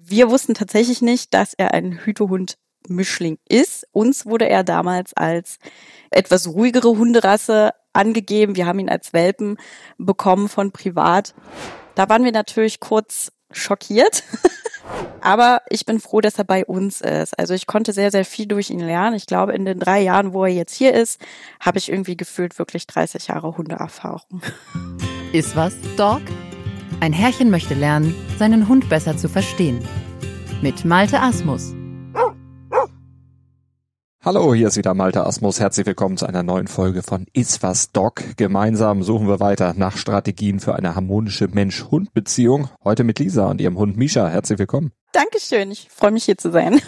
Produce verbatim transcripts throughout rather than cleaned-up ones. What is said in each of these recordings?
Wir wussten tatsächlich nicht, dass er ein Hütehund-Mischling ist. Uns wurde er damals als etwas ruhigere Hunderasse angegeben. Wir haben ihn als Welpen bekommen von privat. Da waren wir natürlich kurz schockiert. Aber ich bin froh, dass er bei uns ist. Also ich konnte sehr, sehr viel durch ihn lernen. Ich glaube, in den drei Jahren, wo er jetzt hier ist, habe ich irgendwie gefühlt wirklich dreißig Jahre Hundeerfahrung. Ist was, Dog? Ein Herrchen möchte lernen, seinen Hund besser zu verstehen. Mit Malte Asmus. Hallo, hier ist wieder Malte Asmus. Herzlich willkommen zu einer neuen Folge von Ist was, Dog? Gemeinsam suchen wir weiter nach Strategien für eine harmonische Mensch-Hund-Beziehung. Heute mit Lisa und ihrem Hund Misha. Herzlich willkommen. Dankeschön, ich freue mich hier zu sein.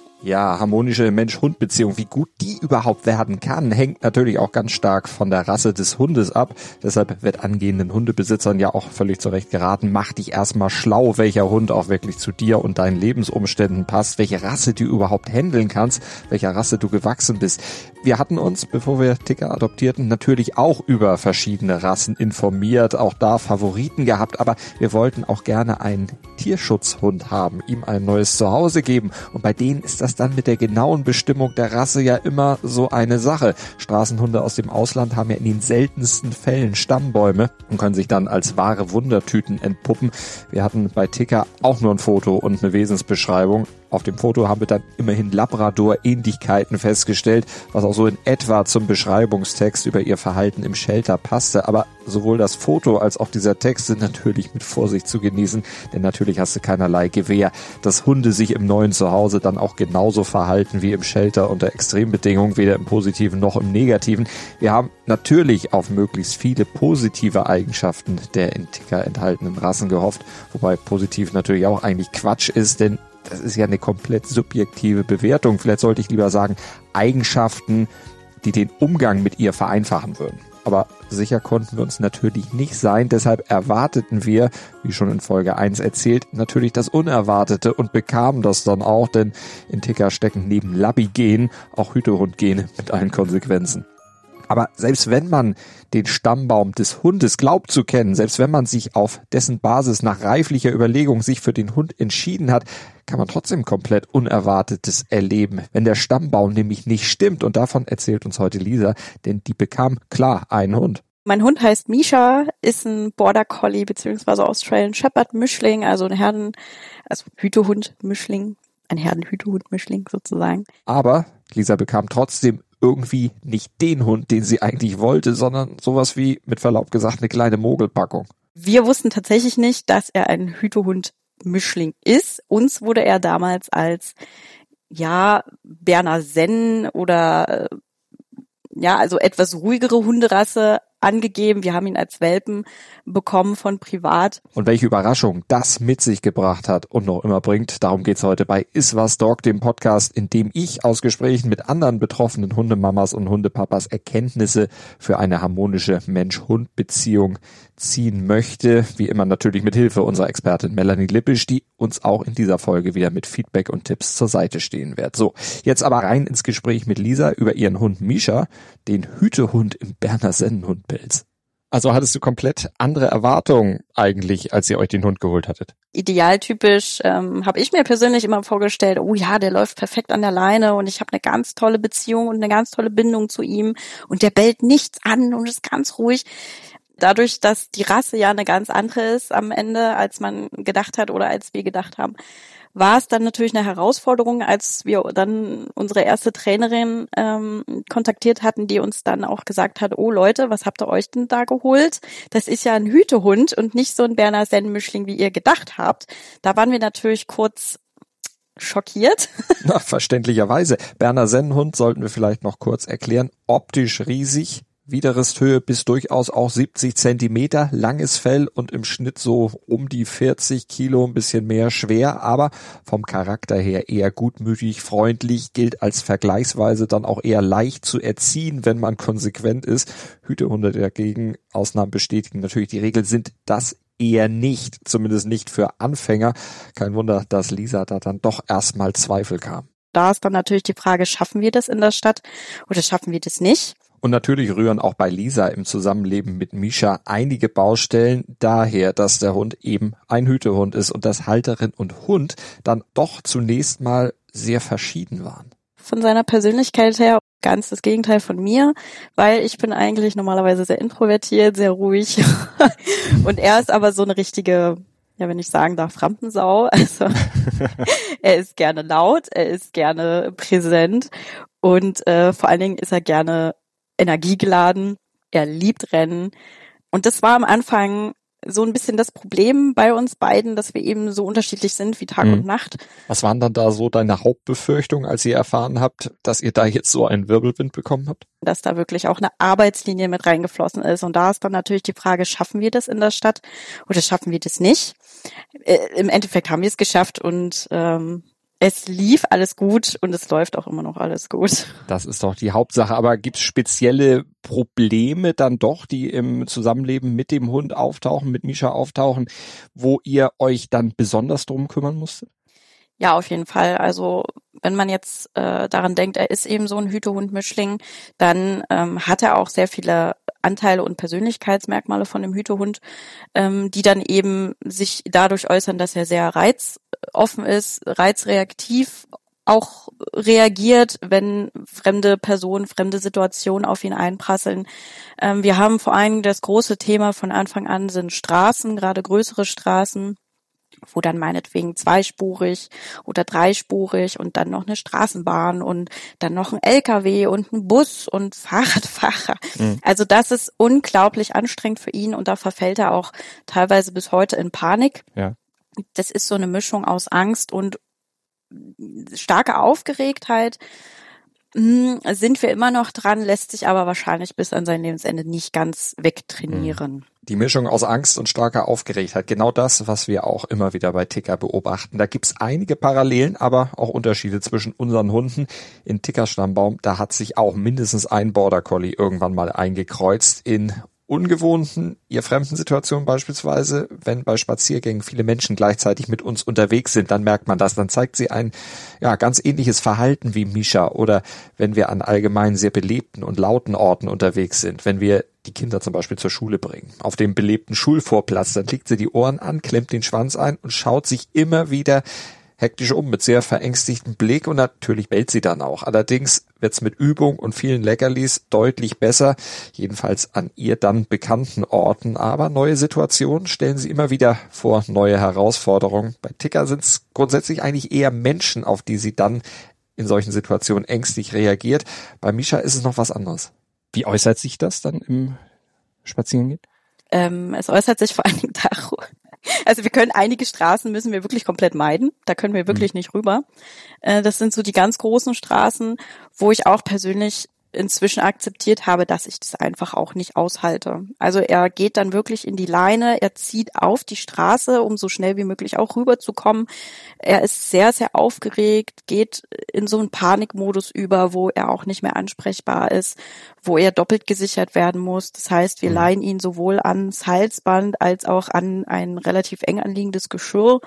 Ja, harmonische Mensch-Hund-Beziehung, wie gut die überhaupt werden kann, hängt natürlich auch ganz stark von der Rasse des Hundes ab. Deshalb wird angehenden Hundebesitzern ja auch völlig zu Recht geraten, mach dich erstmal schlau, welcher Hund auch wirklich zu dir und deinen Lebensumständen passt, welche Rasse du überhaupt handeln kannst, welcher Rasse du gewachsen bist. Wir hatten uns, bevor wir Ticker adoptierten, natürlich auch über verschiedene Rassen informiert, auch da Favoriten gehabt, aber wir wollten auch gerne einen Tierschutzhund haben, ihm ein neues Zuhause geben, und bei denen ist das dann mit der genauen Bestimmung der Rasse ja immer so eine Sache. Straßenhunde aus dem Ausland haben ja in den seltensten Fällen Stammbäume und können sich dann als wahre Wundertüten entpuppen. Wir hatten bei Ticker auch nur ein Foto und eine Wesensbeschreibung. Auf dem Foto haben wir dann immerhin Labrador-Ähnlichkeiten festgestellt, was auch so in etwa zum Beschreibungstext über ihr Verhalten im Shelter passte. Aber sowohl das Foto als auch dieser Text sind natürlich mit Vorsicht zu genießen, denn natürlich hast du keinerlei Gewähr, dass Hunde sich im neuen Zuhause dann auch genauso verhalten wie im Shelter unter Extrembedingungen, weder im Positiven noch im Negativen. Wir haben natürlich auf möglichst viele positive Eigenschaften der in Ticker enthaltenen Rassen gehofft, wobei positiv natürlich auch eigentlich Quatsch ist, denn das ist ja eine komplett subjektive Bewertung. Vielleicht sollte ich lieber sagen, Eigenschaften, die den Umgang mit ihr vereinfachen würden. Aber sicher konnten wir uns natürlich nicht sein. Deshalb erwarteten wir, wie schon in Folge eins erzählt, natürlich das Unerwartete und bekamen das dann auch, denn in Ticker stecken neben Labby-Gen auch Hütehund-Gene mit allen Konsequenzen. Aber selbst wenn man den Stammbaum des Hundes glaubt zu kennen, selbst wenn man sich auf dessen Basis nach reiflicher Überlegung sich für den Hund entschieden hat, kann man trotzdem komplett Unerwartetes erleben, wenn der Stammbaum nämlich nicht stimmt. Und davon erzählt uns heute Lisa, denn die bekam klar einen Hund. Mein Hund heißt Misha, ist ein Border Collie bzw. Australian Shepherd Mischling, also ein Herden, also Hütehund Mischling, ein Herden-Hütehund Mischling sozusagen. Aber Lisa bekam trotzdem irgendwie nicht den Hund, den sie eigentlich wollte, sondern sowas wie, mit Verlaub gesagt, eine kleine Mogelpackung. Wir wussten tatsächlich nicht, dass er ein Hütehund-Mischling ist. Uns wurde er damals als, ja, Berner Sennen oder, ja, also etwas ruhigere Hunderasse angegeben. Wir haben ihn als Welpen bekommen von privat. Und welche Überraschung das mit sich gebracht hat und noch immer bringt, darum geht's heute bei Ist was, Dog, dem Podcast, in dem ich aus Gesprächen mit anderen betroffenen Hundemamas und Hundepapas Erkenntnisse für eine harmonische Mensch-Hund-Beziehung ziehen möchte. Wie immer natürlich mit Hilfe unserer Expertin Melanie Lippisch, die uns auch in dieser Folge wieder mit Feedback und Tipps zur Seite stehen wird. So, jetzt aber rein ins Gespräch mit Lisa über ihren Hund Misha, den Hütehund im Berner Sennenhundpelz. Also hattest du komplett andere Erwartungen eigentlich, als ihr euch den Hund geholt hattet? Idealtypisch ähm, habe ich mir persönlich immer vorgestellt, oh ja, der läuft perfekt an der Leine und ich habe eine ganz tolle Beziehung und eine ganz tolle Bindung zu ihm und der bellt nichts an und ist ganz ruhig. Dadurch, dass die Rasse ja eine ganz andere ist am Ende, als man gedacht hat oder als wir gedacht haben, war es dann natürlich eine Herausforderung, als wir dann unsere erste Trainerin ähm, kontaktiert hatten, die uns dann auch gesagt hat, oh Leute, was habt ihr euch denn da geholt? Das ist ja ein Hütehund und nicht so ein Berner Sennenmischling, wie ihr gedacht habt. Da waren wir natürlich kurz schockiert. Na, verständlicherweise. Berner Sennenhund sollten wir vielleicht noch kurz erklären. Optisch riesig. Widerristhöhe bis durchaus auch siebzig Zentimeter, langes Fell und im Schnitt so um die vierzig Kilo, ein bisschen mehr schwer, aber vom Charakter her eher gutmütig, freundlich, gilt als vergleichsweise dann auch eher leicht zu erziehen, wenn man konsequent ist. Hütehunde dagegen, Ausnahmen bestätigen natürlich die Regel, sind das eher nicht, zumindest nicht für Anfänger. Kein Wunder, dass Lisa da dann doch erstmal Zweifel kam. Da ist dann natürlich die Frage, schaffen wir das in der Stadt oder schaffen wir das nicht? Und natürlich rühren auch bei Lisa im Zusammenleben mit Mischa einige Baustellen daher, dass der Hund eben ein Hütehund ist und dass Halterin und Hund dann doch zunächst mal sehr verschieden waren. Von seiner Persönlichkeit her ganz das Gegenteil von mir, weil ich bin eigentlich normalerweise sehr introvertiert, sehr ruhig und er ist aber so eine richtige, ja, wenn ich sagen darf, Rampensau. Also er ist gerne laut, er ist gerne präsent und äh, vor allen Dingen ist er gerne energiegeladen. Er liebt Rennen und das war am Anfang so ein bisschen das Problem bei uns beiden, dass wir eben so unterschiedlich sind wie Tag mhm. und Nacht. Was waren dann da so deine Hauptbefürchtungen, als ihr erfahren habt, dass ihr da jetzt so einen Wirbelwind bekommen habt? Dass da wirklich auch eine Arbeitslinie mit reingeflossen ist. Und da ist dann natürlich die Frage, schaffen wir das in der Stadt oder schaffen wir das nicht? Äh, im Endeffekt haben wir es geschafft und ähm, es lief alles gut und es läuft auch immer noch alles gut. Das ist doch die Hauptsache. Aber gibt es spezielle Probleme dann doch, die im Zusammenleben mit dem Hund auftauchen, mit Mischa auftauchen, wo ihr euch dann besonders drum kümmern musstet? Ja, auf jeden Fall. Also wenn man jetzt äh, daran denkt, er ist eben so ein Hütehund-Mischling, dann ähm, hat er auch sehr viele Anteile und Persönlichkeitsmerkmale von dem Hütehund, ähm, die dann eben sich dadurch äußern, dass er sehr reizoffen ist, reizreaktiv auch reagiert, wenn fremde Personen, fremde Situationen auf ihn einprasseln. Ähm, wir haben vor allem das große Thema von Anfang an sind Straßen, gerade größere Straßen, wo dann meinetwegen zweispurig oder dreispurig und dann noch eine Straßenbahn und dann noch ein L K W und ein Bus und Fahrradfahrer. Mhm. Also das ist unglaublich anstrengend für ihn und da verfällt er auch teilweise bis heute in Panik. Ja. Das ist so eine Mischung aus Angst und starke Aufgeregtheit. Sind wir immer noch dran, lässt sich aber wahrscheinlich bis an sein Lebensende nicht ganz wegtrainieren. Die Mischung aus Angst und starker Aufgeregtheit, genau das, was wir auch immer wieder bei Ticker beobachten. Da gibt's einige Parallelen, aber auch Unterschiede zwischen unseren Hunden. In Tickers Stammbaum, da hat sich auch mindestens ein Border Collie irgendwann mal eingekreuzt in ungewohnten, ihr fremden Situationen beispielsweise, wenn bei Spaziergängen viele Menschen gleichzeitig mit uns unterwegs sind, dann merkt man das, dann zeigt sie ein ja ganz ähnliches Verhalten wie Mischa oder wenn wir an allgemein sehr belebten und lauten Orten unterwegs sind, wenn wir die Kinder zum Beispiel zur Schule bringen. Auf dem belebten Schulvorplatz, dann legt sie die Ohren an, klemmt den Schwanz ein und schaut sich immer wieder hektisch um mit sehr verängstigtem Blick und natürlich bellt sie dann auch. Allerdings wird's mit Übung und vielen Leckerlis deutlich besser, jedenfalls an ihr dann bekannten Orten. Aber neue Situationen stellen sie immer wieder vor neue Herausforderungen. Bei Ticker sind's grundsätzlich eigentlich eher Menschen, auf die sie dann in solchen Situationen ängstlich reagiert. Bei Mischa ist es noch was anderes. Wie äußert sich das dann im Spazierengehen? Ähm, es äußert sich vor allen Dingen darüber. Also wir können einige Straßen müssen wir wirklich komplett meiden. Da können wir wirklich mhm. nicht rüber. Äh, das sind so die ganz großen Straßen, wo ich auch persönlich inzwischen akzeptiert habe, dass ich das einfach auch nicht aushalte. Also er geht dann wirklich in die Leine, er zieht auf die Straße, um so schnell wie möglich auch rüberzukommen. Er ist sehr, sehr aufgeregt, geht in so einen Panikmodus über, wo er auch nicht mehr ansprechbar ist, wo er doppelt gesichert werden muss. Das heißt, wir mhm. leihen ihn sowohl ans Halsband als auch an ein relativ eng anliegendes Geschirr.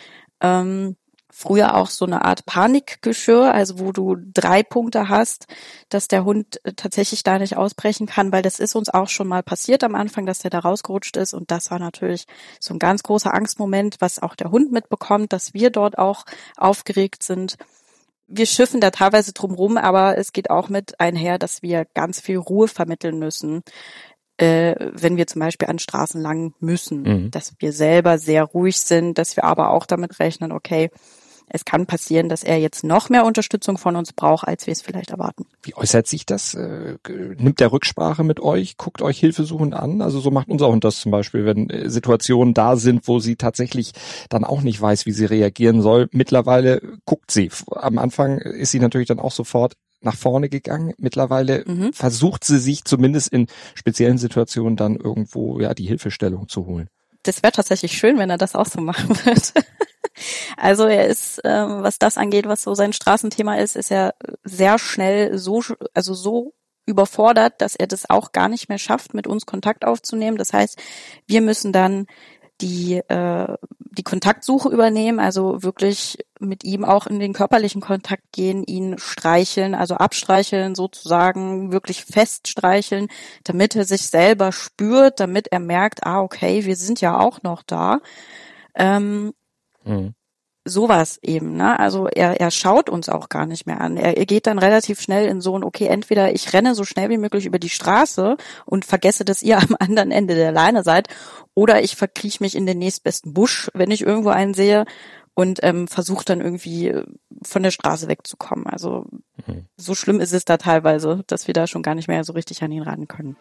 Ähm, Früher auch so eine Art Panikgeschirr, also wo du drei Punkte hast, dass der Hund tatsächlich da nicht ausbrechen kann, weil das ist uns auch schon mal passiert am Anfang, dass der da rausgerutscht ist und das war natürlich so ein ganz großer Angstmoment, was auch der Hund mitbekommt, dass wir dort auch aufgeregt sind. Wir schiffen da teilweise drum rum, aber es geht auch mit einher, dass wir ganz viel Ruhe vermitteln müssen. Äh, wenn wir zum Beispiel an Straßen lang müssen, mhm. dass wir selber sehr ruhig sind, dass wir aber auch damit rechnen, okay, es kann passieren, dass er jetzt noch mehr Unterstützung von uns braucht, als wir es vielleicht erwarten. Wie äußert sich das? Äh, nimmt der Rücksprache mit euch? Guckt euch hilfesuchend an? Also so macht unser Hund das zum Beispiel, wenn äh, Situationen da sind, wo sie tatsächlich dann auch nicht weiß, wie sie reagieren soll. Mittlerweile guckt sie. Am Anfang ist sie natürlich dann auch sofort nach vorne gegangen. Mittlerweile mhm. versucht sie sich zumindest in speziellen Situationen dann irgendwo ja die Hilfestellung zu holen. Das wäre tatsächlich schön, wenn er das auch so machen würde. Also er ist, ähm, was das angeht, was so sein Straßenthema ist, ist er sehr schnell so, also so überfordert, dass er das auch gar nicht mehr schafft, mit uns Kontakt aufzunehmen. Das heißt, wir müssen dann die äh, die Kontaktsuche übernehmen, also wirklich mit ihm auch in den körperlichen Kontakt gehen, ihn streicheln, also abstreicheln sozusagen, wirklich fest streicheln, damit er sich selber spürt, damit er merkt, ah okay, wir sind ja auch noch da. Ähm, mhm. Sowas eben, ne? Also er er schaut uns auch gar nicht mehr an. Er, er geht dann relativ schnell in so ein, okay, entweder ich renne so schnell wie möglich über die Straße und vergesse, dass ihr am anderen Ende der Leine seid, oder ich verkrieche mich in den nächstbesten Busch, wenn ich irgendwo einen sehe, und ähm, versuche dann irgendwie von der Straße wegzukommen. Also mhm. so schlimm ist es da teilweise, dass wir da schon gar nicht mehr so richtig an ihn ran können.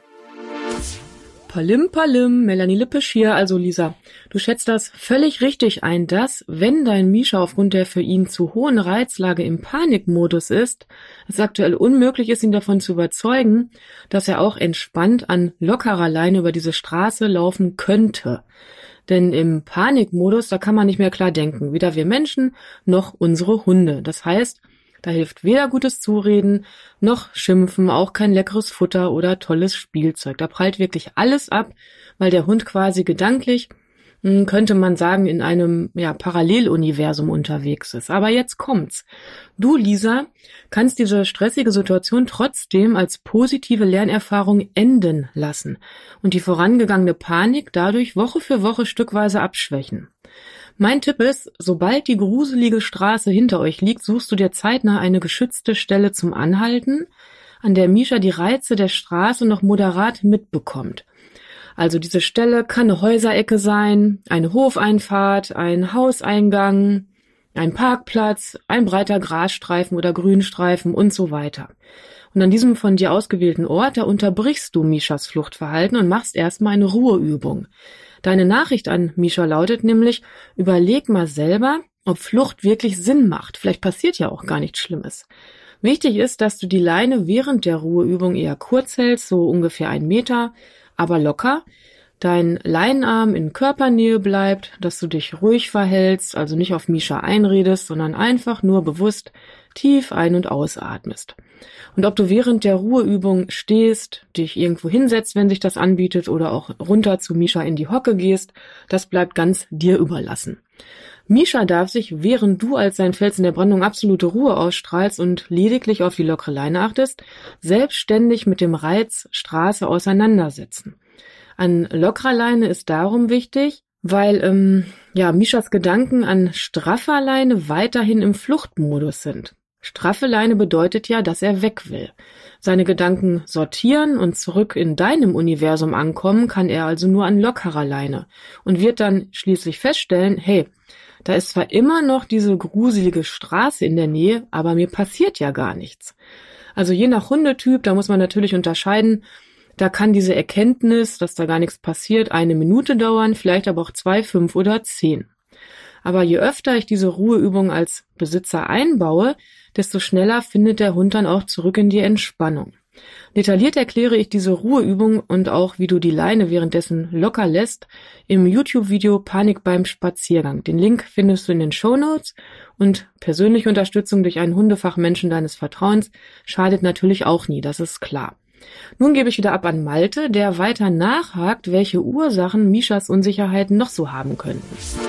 Palim, palim, Melanie Lippisch hier. Also Lisa, du schätzt das völlig richtig ein, dass, wenn dein Misha aufgrund der für ihn zu hohen Reizlage im Panikmodus ist, es aktuell unmöglich ist, ihn davon zu überzeugen, dass er auch entspannt an lockerer Leine über diese Straße laufen könnte. Denn im Panikmodus, da kann man nicht mehr klar denken, weder wir Menschen noch unsere Hunde. Das heißt, da hilft weder gutes Zureden noch Schimpfen, auch kein leckeres Futter oder tolles Spielzeug. Da prallt wirklich alles ab, weil der Hund quasi gedanklich, könnte man sagen, in einem ja, Paralleluniversum unterwegs ist. Aber jetzt kommt's. Du, Lisa, kannst diese stressige Situation trotzdem als positive Lernerfahrung enden lassen und die vorangegangene Panik dadurch Woche für Woche stückweise abschwächen. Mein Tipp ist, sobald die gruselige Straße hinter euch liegt, suchst du dir zeitnah eine geschützte Stelle zum Anhalten, an der Misha die Reize der Straße noch moderat mitbekommt. Also diese Stelle kann eine Häuserecke sein, eine Hofeinfahrt, ein Hauseingang, ein Parkplatz, ein breiter Grasstreifen oder Grünstreifen und so weiter. Und an diesem von dir ausgewählten Ort, da unterbrichst du Mishas Fluchtverhalten und machst erstmal eine Ruheübung. Deine Nachricht an Misha lautet nämlich, überleg mal selber, ob Flucht wirklich Sinn macht. Vielleicht passiert ja auch gar nichts Schlimmes. Wichtig ist, dass du die Leine während der Ruheübung eher kurz hältst, so ungefähr einen Meter, aber locker. Dein Leinenarm in Körpernähe bleibt, dass du dich ruhig verhältst, also nicht auf Misha einredest, sondern einfach nur bewusst tief ein- und ausatmest. Und ob du während der Ruheübung stehst, dich irgendwo hinsetzt, wenn sich das anbietet, oder auch runter zu Misha in die Hocke gehst, das bleibt ganz dir überlassen. Misha darf sich, während du als sein Fels in der Brandung absolute Ruhe ausstrahlst und lediglich auf die lockere Leine achtest, selbstständig mit dem Reiz Straße auseinandersetzen. An lockerer Leine ist darum wichtig, weil ähm, ja Mishas Gedanken an straffer Leine weiterhin im Fluchtmodus sind. Straffe Leine bedeutet ja, dass er weg will. Seine Gedanken sortieren und zurück in deinem Universum ankommen kann er also nur an lockerer Leine und wird dann schließlich feststellen, hey, da ist zwar immer noch diese gruselige Straße in der Nähe, aber mir passiert ja gar nichts. Also je nach Hundetyp, da muss man natürlich unterscheiden, da kann diese Erkenntnis, dass da gar nichts passiert, eine Minute dauern, vielleicht aber auch zwei, fünf oder zehn. Aber je öfter ich diese Ruheübung als Besitzer einbaue, desto schneller findet der Hund dann auch zurück in die Entspannung. Detailliert erkläre ich diese Ruheübung und auch, wie du die Leine währenddessen locker lässt, im YouTube-Video Panik beim Spaziergang. Den Link findest du in den Shownotes, und persönliche Unterstützung durch einen Hundefachmenschen deines Vertrauens schadet natürlich auch nie, das ist klar. Nun gebe ich wieder ab an Malte, der weiter nachhakt, welche Ursachen Mishas Unsicherheiten noch so haben könnten.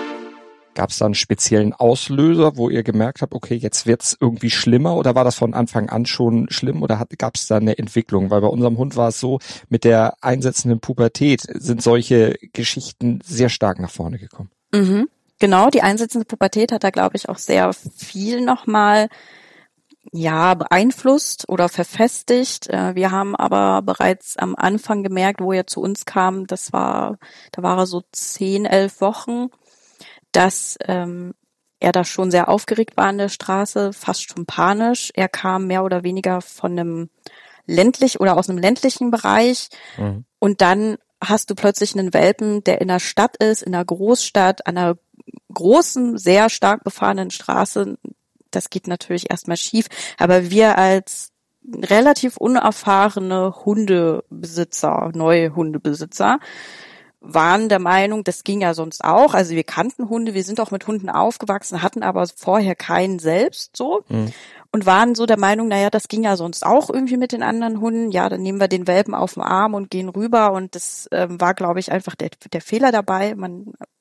Gab es da einen speziellen Auslöser, wo ihr gemerkt habt, okay, jetzt wird's irgendwie schlimmer, oder war das von Anfang an schon schlimm, oder gab es da eine Entwicklung? Weil bei unserem Hund war es so, mit der einsetzenden Pubertät sind solche Geschichten sehr stark nach vorne gekommen. Mhm, genau, die einsetzende Pubertät hat da, glaube ich, auch sehr viel nochmal ja beeinflusst oder verfestigt. Wir haben aber bereits am Anfang gemerkt, wo er zu uns kam, das war, da war er so zehn, elf Wochen, dass ähm, er da schon sehr aufgeregt war an der Straße, fast schon panisch. Er kam mehr oder weniger von einem ländlich oder aus einem ländlichen Bereich. Mhm. Und dann hast du plötzlich einen Welpen, der in einer Stadt ist, in einer Großstadt, an einer großen, sehr stark befahrenen Straße. Das geht natürlich erstmal schief. Aber wir als relativ unerfahrene Hundebesitzer, neue Hundebesitzer, waren der Meinung, das ging ja sonst auch. Also wir kannten Hunde, wir sind auch mit Hunden aufgewachsen, hatten aber vorher keinen selbst so mhm. und waren so der Meinung, naja, das ging ja sonst auch irgendwie mit den anderen Hunden. Ja, dann nehmen wir den Welpen auf den Arm und gehen rüber, und das ähm, war, glaube ich, einfach der, der Fehler dabei. Man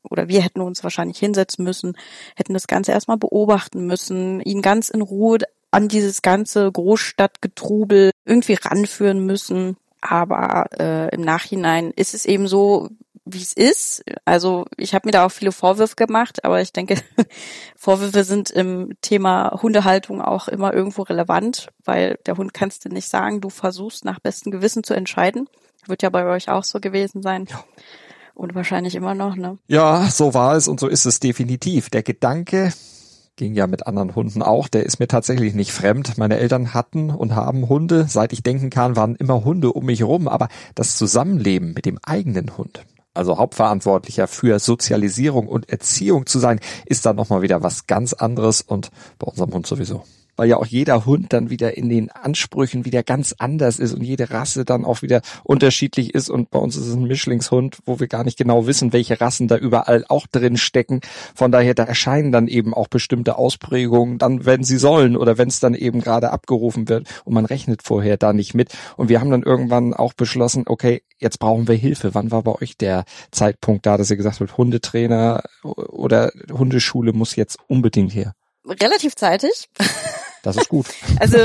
oder wir hätten uns wahrscheinlich hinsetzen müssen, hätten das Ganze erstmal beobachten müssen, ihn ganz in Ruhe an dieses ganze Großstadtgetrubel irgendwie ranführen müssen. Aber äh, im Nachhinein ist es eben so, wie es ist. Also ich habe mir da auch viele Vorwürfe gemacht, aber ich denke, Vorwürfe sind im Thema Hundehaltung auch immer irgendwo relevant, weil der Hund kannst du nicht sagen, du versuchst nach bestem Gewissen zu entscheiden. Wird ja bei euch auch so gewesen sein. Ja. Und wahrscheinlich immer noch, ne? Ja, so war es und so ist es definitiv. Der Gedanke ging ja mit anderen Hunden auch, der ist mir tatsächlich nicht fremd. Meine Eltern hatten und haben Hunde. Seit ich denken kann, waren immer Hunde um mich rum. Aber das Zusammenleben mit dem eigenen Hund, also Hauptverantwortlicher für Sozialisierung und Erziehung zu sein, ist dann nochmal wieder was ganz anderes und bei unserem Hund sowieso. Weil ja auch jeder Hund dann wieder in den Ansprüchen wieder ganz anders ist und jede Rasse dann auch wieder unterschiedlich ist und bei uns ist es ein Mischlingshund, wo wir gar nicht genau wissen, welche Rassen da überall auch drin stecken. Von daher, da erscheinen dann eben auch bestimmte Ausprägungen dann, wenn sie sollen oder wenn es dann eben gerade abgerufen wird und man rechnet vorher da nicht mit. Und wir haben dann irgendwann auch beschlossen, okay, jetzt brauchen wir Hilfe. Wann war bei euch der Zeitpunkt da, dass ihr gesagt habt, Hundetrainer oder Hundeschule muss jetzt unbedingt her? Relativ zeitig. Das ist gut. Also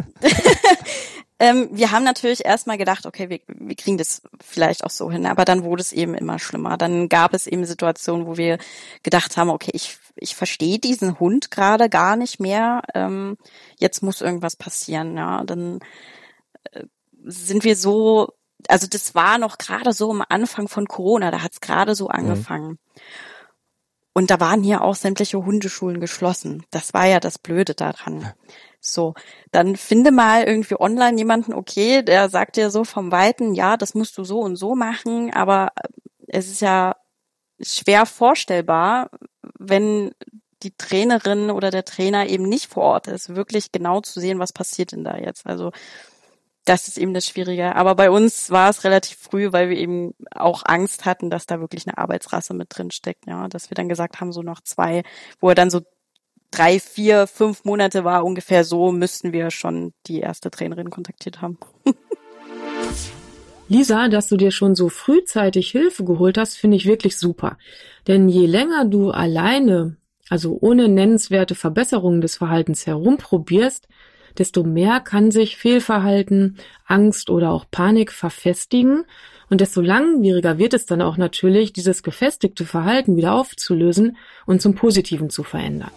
ähm, wir haben natürlich erstmal gedacht, okay, wir, wir kriegen das vielleicht auch so hin, aber dann wurde es eben immer schlimmer. Dann gab es eben Situationen, wo wir gedacht haben, okay, ich ich verstehe diesen Hund gerade gar nicht mehr. Ähm, jetzt muss irgendwas passieren. Ja, dann äh, sind wir so, also das war noch gerade so am Anfang von Corona, da hat es gerade so angefangen. Mhm. Und da waren hier auch sämtliche Hundeschulen geschlossen. Das war ja das Blöde daran. So, dann finde mal irgendwie online jemanden, okay, der sagt dir so vom Weiten, ja, das musst du so und so machen, aber es ist ja schwer vorstellbar, wenn die Trainerin oder der Trainer eben nicht vor Ort ist, wirklich genau zu sehen, was passiert denn da jetzt. Also das ist eben das Schwierige. Aber bei uns war es relativ früh, weil wir eben auch Angst hatten, dass da wirklich eine Arbeitsrasse mit drin steckt. Ja, dass wir dann gesagt haben, so noch zwei, wo er dann so drei, vier, fünf Monate war, ungefähr so, müssten wir schon die erste Trainerin kontaktiert haben. Lisa, dass du dir schon so frühzeitig Hilfe geholt hast, finde ich wirklich super. Denn je länger du alleine, also ohne nennenswerte Verbesserungen des Verhaltens herumprobierst, desto mehr kann sich Fehlverhalten, Angst oder auch Panik verfestigen und desto langwieriger wird es dann auch natürlich, dieses gefestigte Verhalten wieder aufzulösen und zum Positiven zu verändern.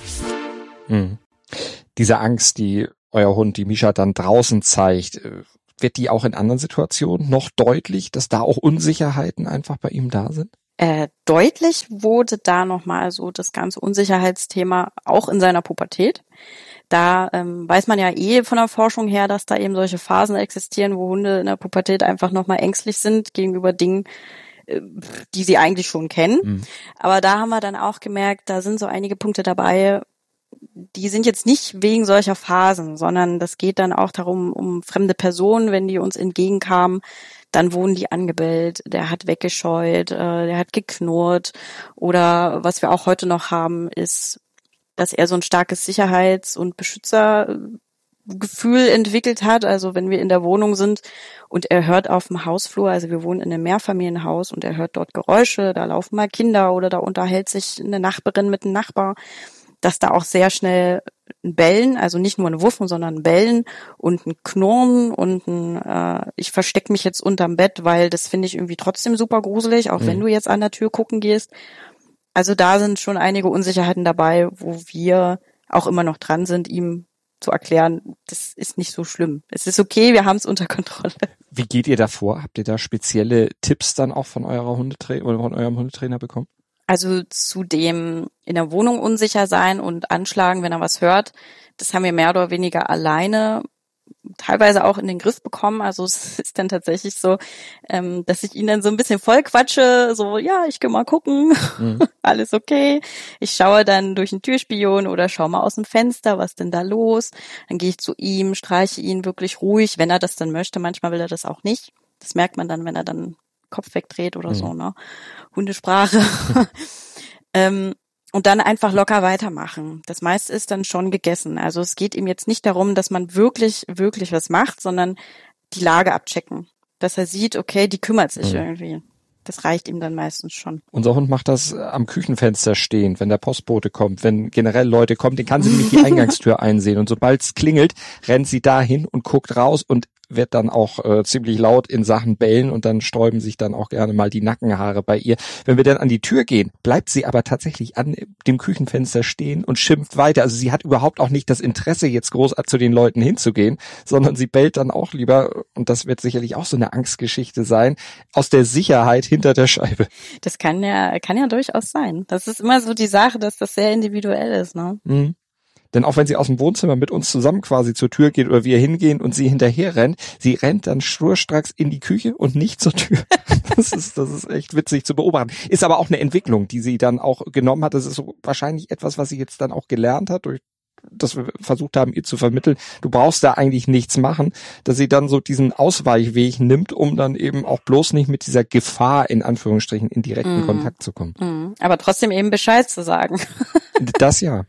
Hm. Diese Angst, die euer Hund, die Misha dann draußen zeigt, wird die auch in anderen Situationen noch deutlich, dass da auch Unsicherheiten einfach bei ihm da sind? Äh, deutlich wurde da nochmal so das ganze Unsicherheitsthema auch in seiner Pubertät. Da ähm, weiß man ja eh von der Forschung her, dass da eben solche Phasen existieren, wo Hunde in der Pubertät einfach nochmal ängstlich sind gegenüber Dingen, äh, die sie eigentlich schon kennen. Mhm. Aber da haben wir dann auch gemerkt, da sind so einige Punkte dabei, die sind jetzt nicht wegen solcher Phasen, sondern das geht dann auch darum, um fremde Personen, wenn die uns entgegenkamen, dann wurden die angebellt, der hat weggescheut, äh, der hat geknurrt oder was wir auch heute noch haben, ist, dass er so ein starkes Sicherheits- und Beschützergefühl entwickelt hat. Also wenn wir in der Wohnung sind und er hört auf dem Hausflur, also wir wohnen in einem Mehrfamilienhaus und er hört dort Geräusche, da laufen mal Kinder oder da unterhält sich eine Nachbarin mit einem Nachbar, dass da auch sehr schnell ein Bellen, also nicht nur ein Wuffen, sondern ein Bellen und ein Knurren und ein äh, ich verstecke mich jetzt unterm Bett, weil das finde ich irgendwie trotzdem super gruselig, auch mhm. wenn du jetzt an der Tür gucken gehst. Also da sind schon einige Unsicherheiten dabei, wo wir auch immer noch dran sind, ihm zu erklären, das ist nicht so schlimm. Es ist okay, wir haben es unter Kontrolle. Wie geht ihr da vor? Habt ihr da spezielle Tipps dann auch von eurer Hundetrainer oder von eurem Hundetrainer bekommen? Also zu dem in der Wohnung unsicher sein und anschlagen, wenn er was hört, das haben wir mehr oder weniger alleine teilweise auch in den Griff bekommen. Also es ist dann tatsächlich so, ähm, dass ich ihn dann so ein bisschen voll quatsche, so, ja, ich geh mal gucken, mhm. alles okay. Ich schaue dann durch den Türspion oder schaue mal aus dem Fenster, was denn da los. Dann gehe ich zu ihm, streiche ihn wirklich ruhig, wenn er das dann möchte. Manchmal will er das auch nicht. Das merkt man dann, wenn er dann Kopf wegdreht oder mhm. so, ne? Hundesprache. ähm, Und dann einfach locker weitermachen. Das meiste ist dann schon gegessen. Also es geht ihm jetzt nicht darum, dass man wirklich, wirklich was macht, sondern die Lage abchecken. Dass er sieht, okay, die kümmert sich mhm. irgendwie. Das reicht ihm dann meistens schon. Unser Hund macht das am Küchenfenster stehen, wenn der Postbote kommt, wenn generell Leute kommen, den kann sie nämlich die Eingangstür einsehen und sobald es klingelt, rennt sie dahin und guckt raus und wird dann auch äh, ziemlich laut in Sachen bellen und dann sträuben sich dann auch gerne mal die Nackenhaare bei ihr. Wenn wir dann an die Tür gehen, bleibt sie aber tatsächlich an dem Küchenfenster stehen und schimpft weiter. Also sie hat überhaupt auch nicht das Interesse, jetzt groß zu den Leuten hinzugehen, sondern sie bellt dann auch lieber, und das wird sicherlich auch so eine Angstgeschichte sein, aus der Sicherheit hinter der Scheibe. Das kann ja, kann ja durchaus sein. Das ist immer so die Sache, dass das sehr individuell ist, ne? Mhm. Denn auch wenn sie aus dem Wohnzimmer mit uns zusammen quasi zur Tür geht oder wir hingehen und sie hinterher rennt, sie rennt dann schnurstracks in die Küche und nicht zur Tür. Das ist, das ist echt witzig zu beobachten. Ist aber auch eine Entwicklung, die sie dann auch genommen hat. Das ist so wahrscheinlich etwas, was sie jetzt dann auch gelernt hat, durch dass wir versucht haben, ihr zu vermitteln, du brauchst da eigentlich nichts machen, dass sie dann so diesen Ausweichweg nimmt, um dann eben auch bloß nicht mit dieser Gefahr in Anführungsstrichen in direkten mm. Kontakt zu kommen. Mm. Aber trotzdem eben Bescheid zu sagen. Das ja.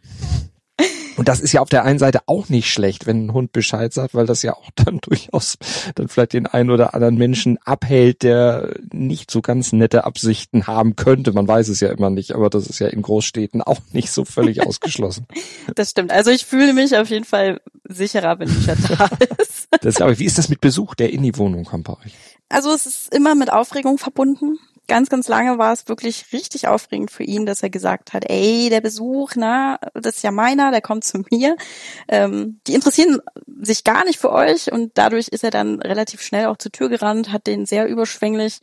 Und das ist ja auf der einen Seite auch nicht schlecht, wenn ein Hund Bescheid sagt, weil das ja auch dann durchaus dann vielleicht den einen oder anderen Menschen abhält, der nicht so ganz nette Absichten haben könnte. Man weiß es ja immer nicht, aber das ist ja in Großstädten auch nicht so völlig ausgeschlossen. Das stimmt. Also ich fühle mich auf jeden Fall sicherer, wenn Micha da ist. Das glaube ich. Wie ist das mit Besuch, der in die Wohnung kommt bei euch? Also es ist immer mit Aufregung verbunden. Ganz, ganz lange war es wirklich richtig aufregend für ihn, dass er gesagt hat, ey, der Besuch, na, das ist ja meiner, der kommt zu mir. Ähm, die interessieren sich gar nicht für euch und dadurch ist er dann relativ schnell auch zur Tür gerannt, hat den sehr überschwänglich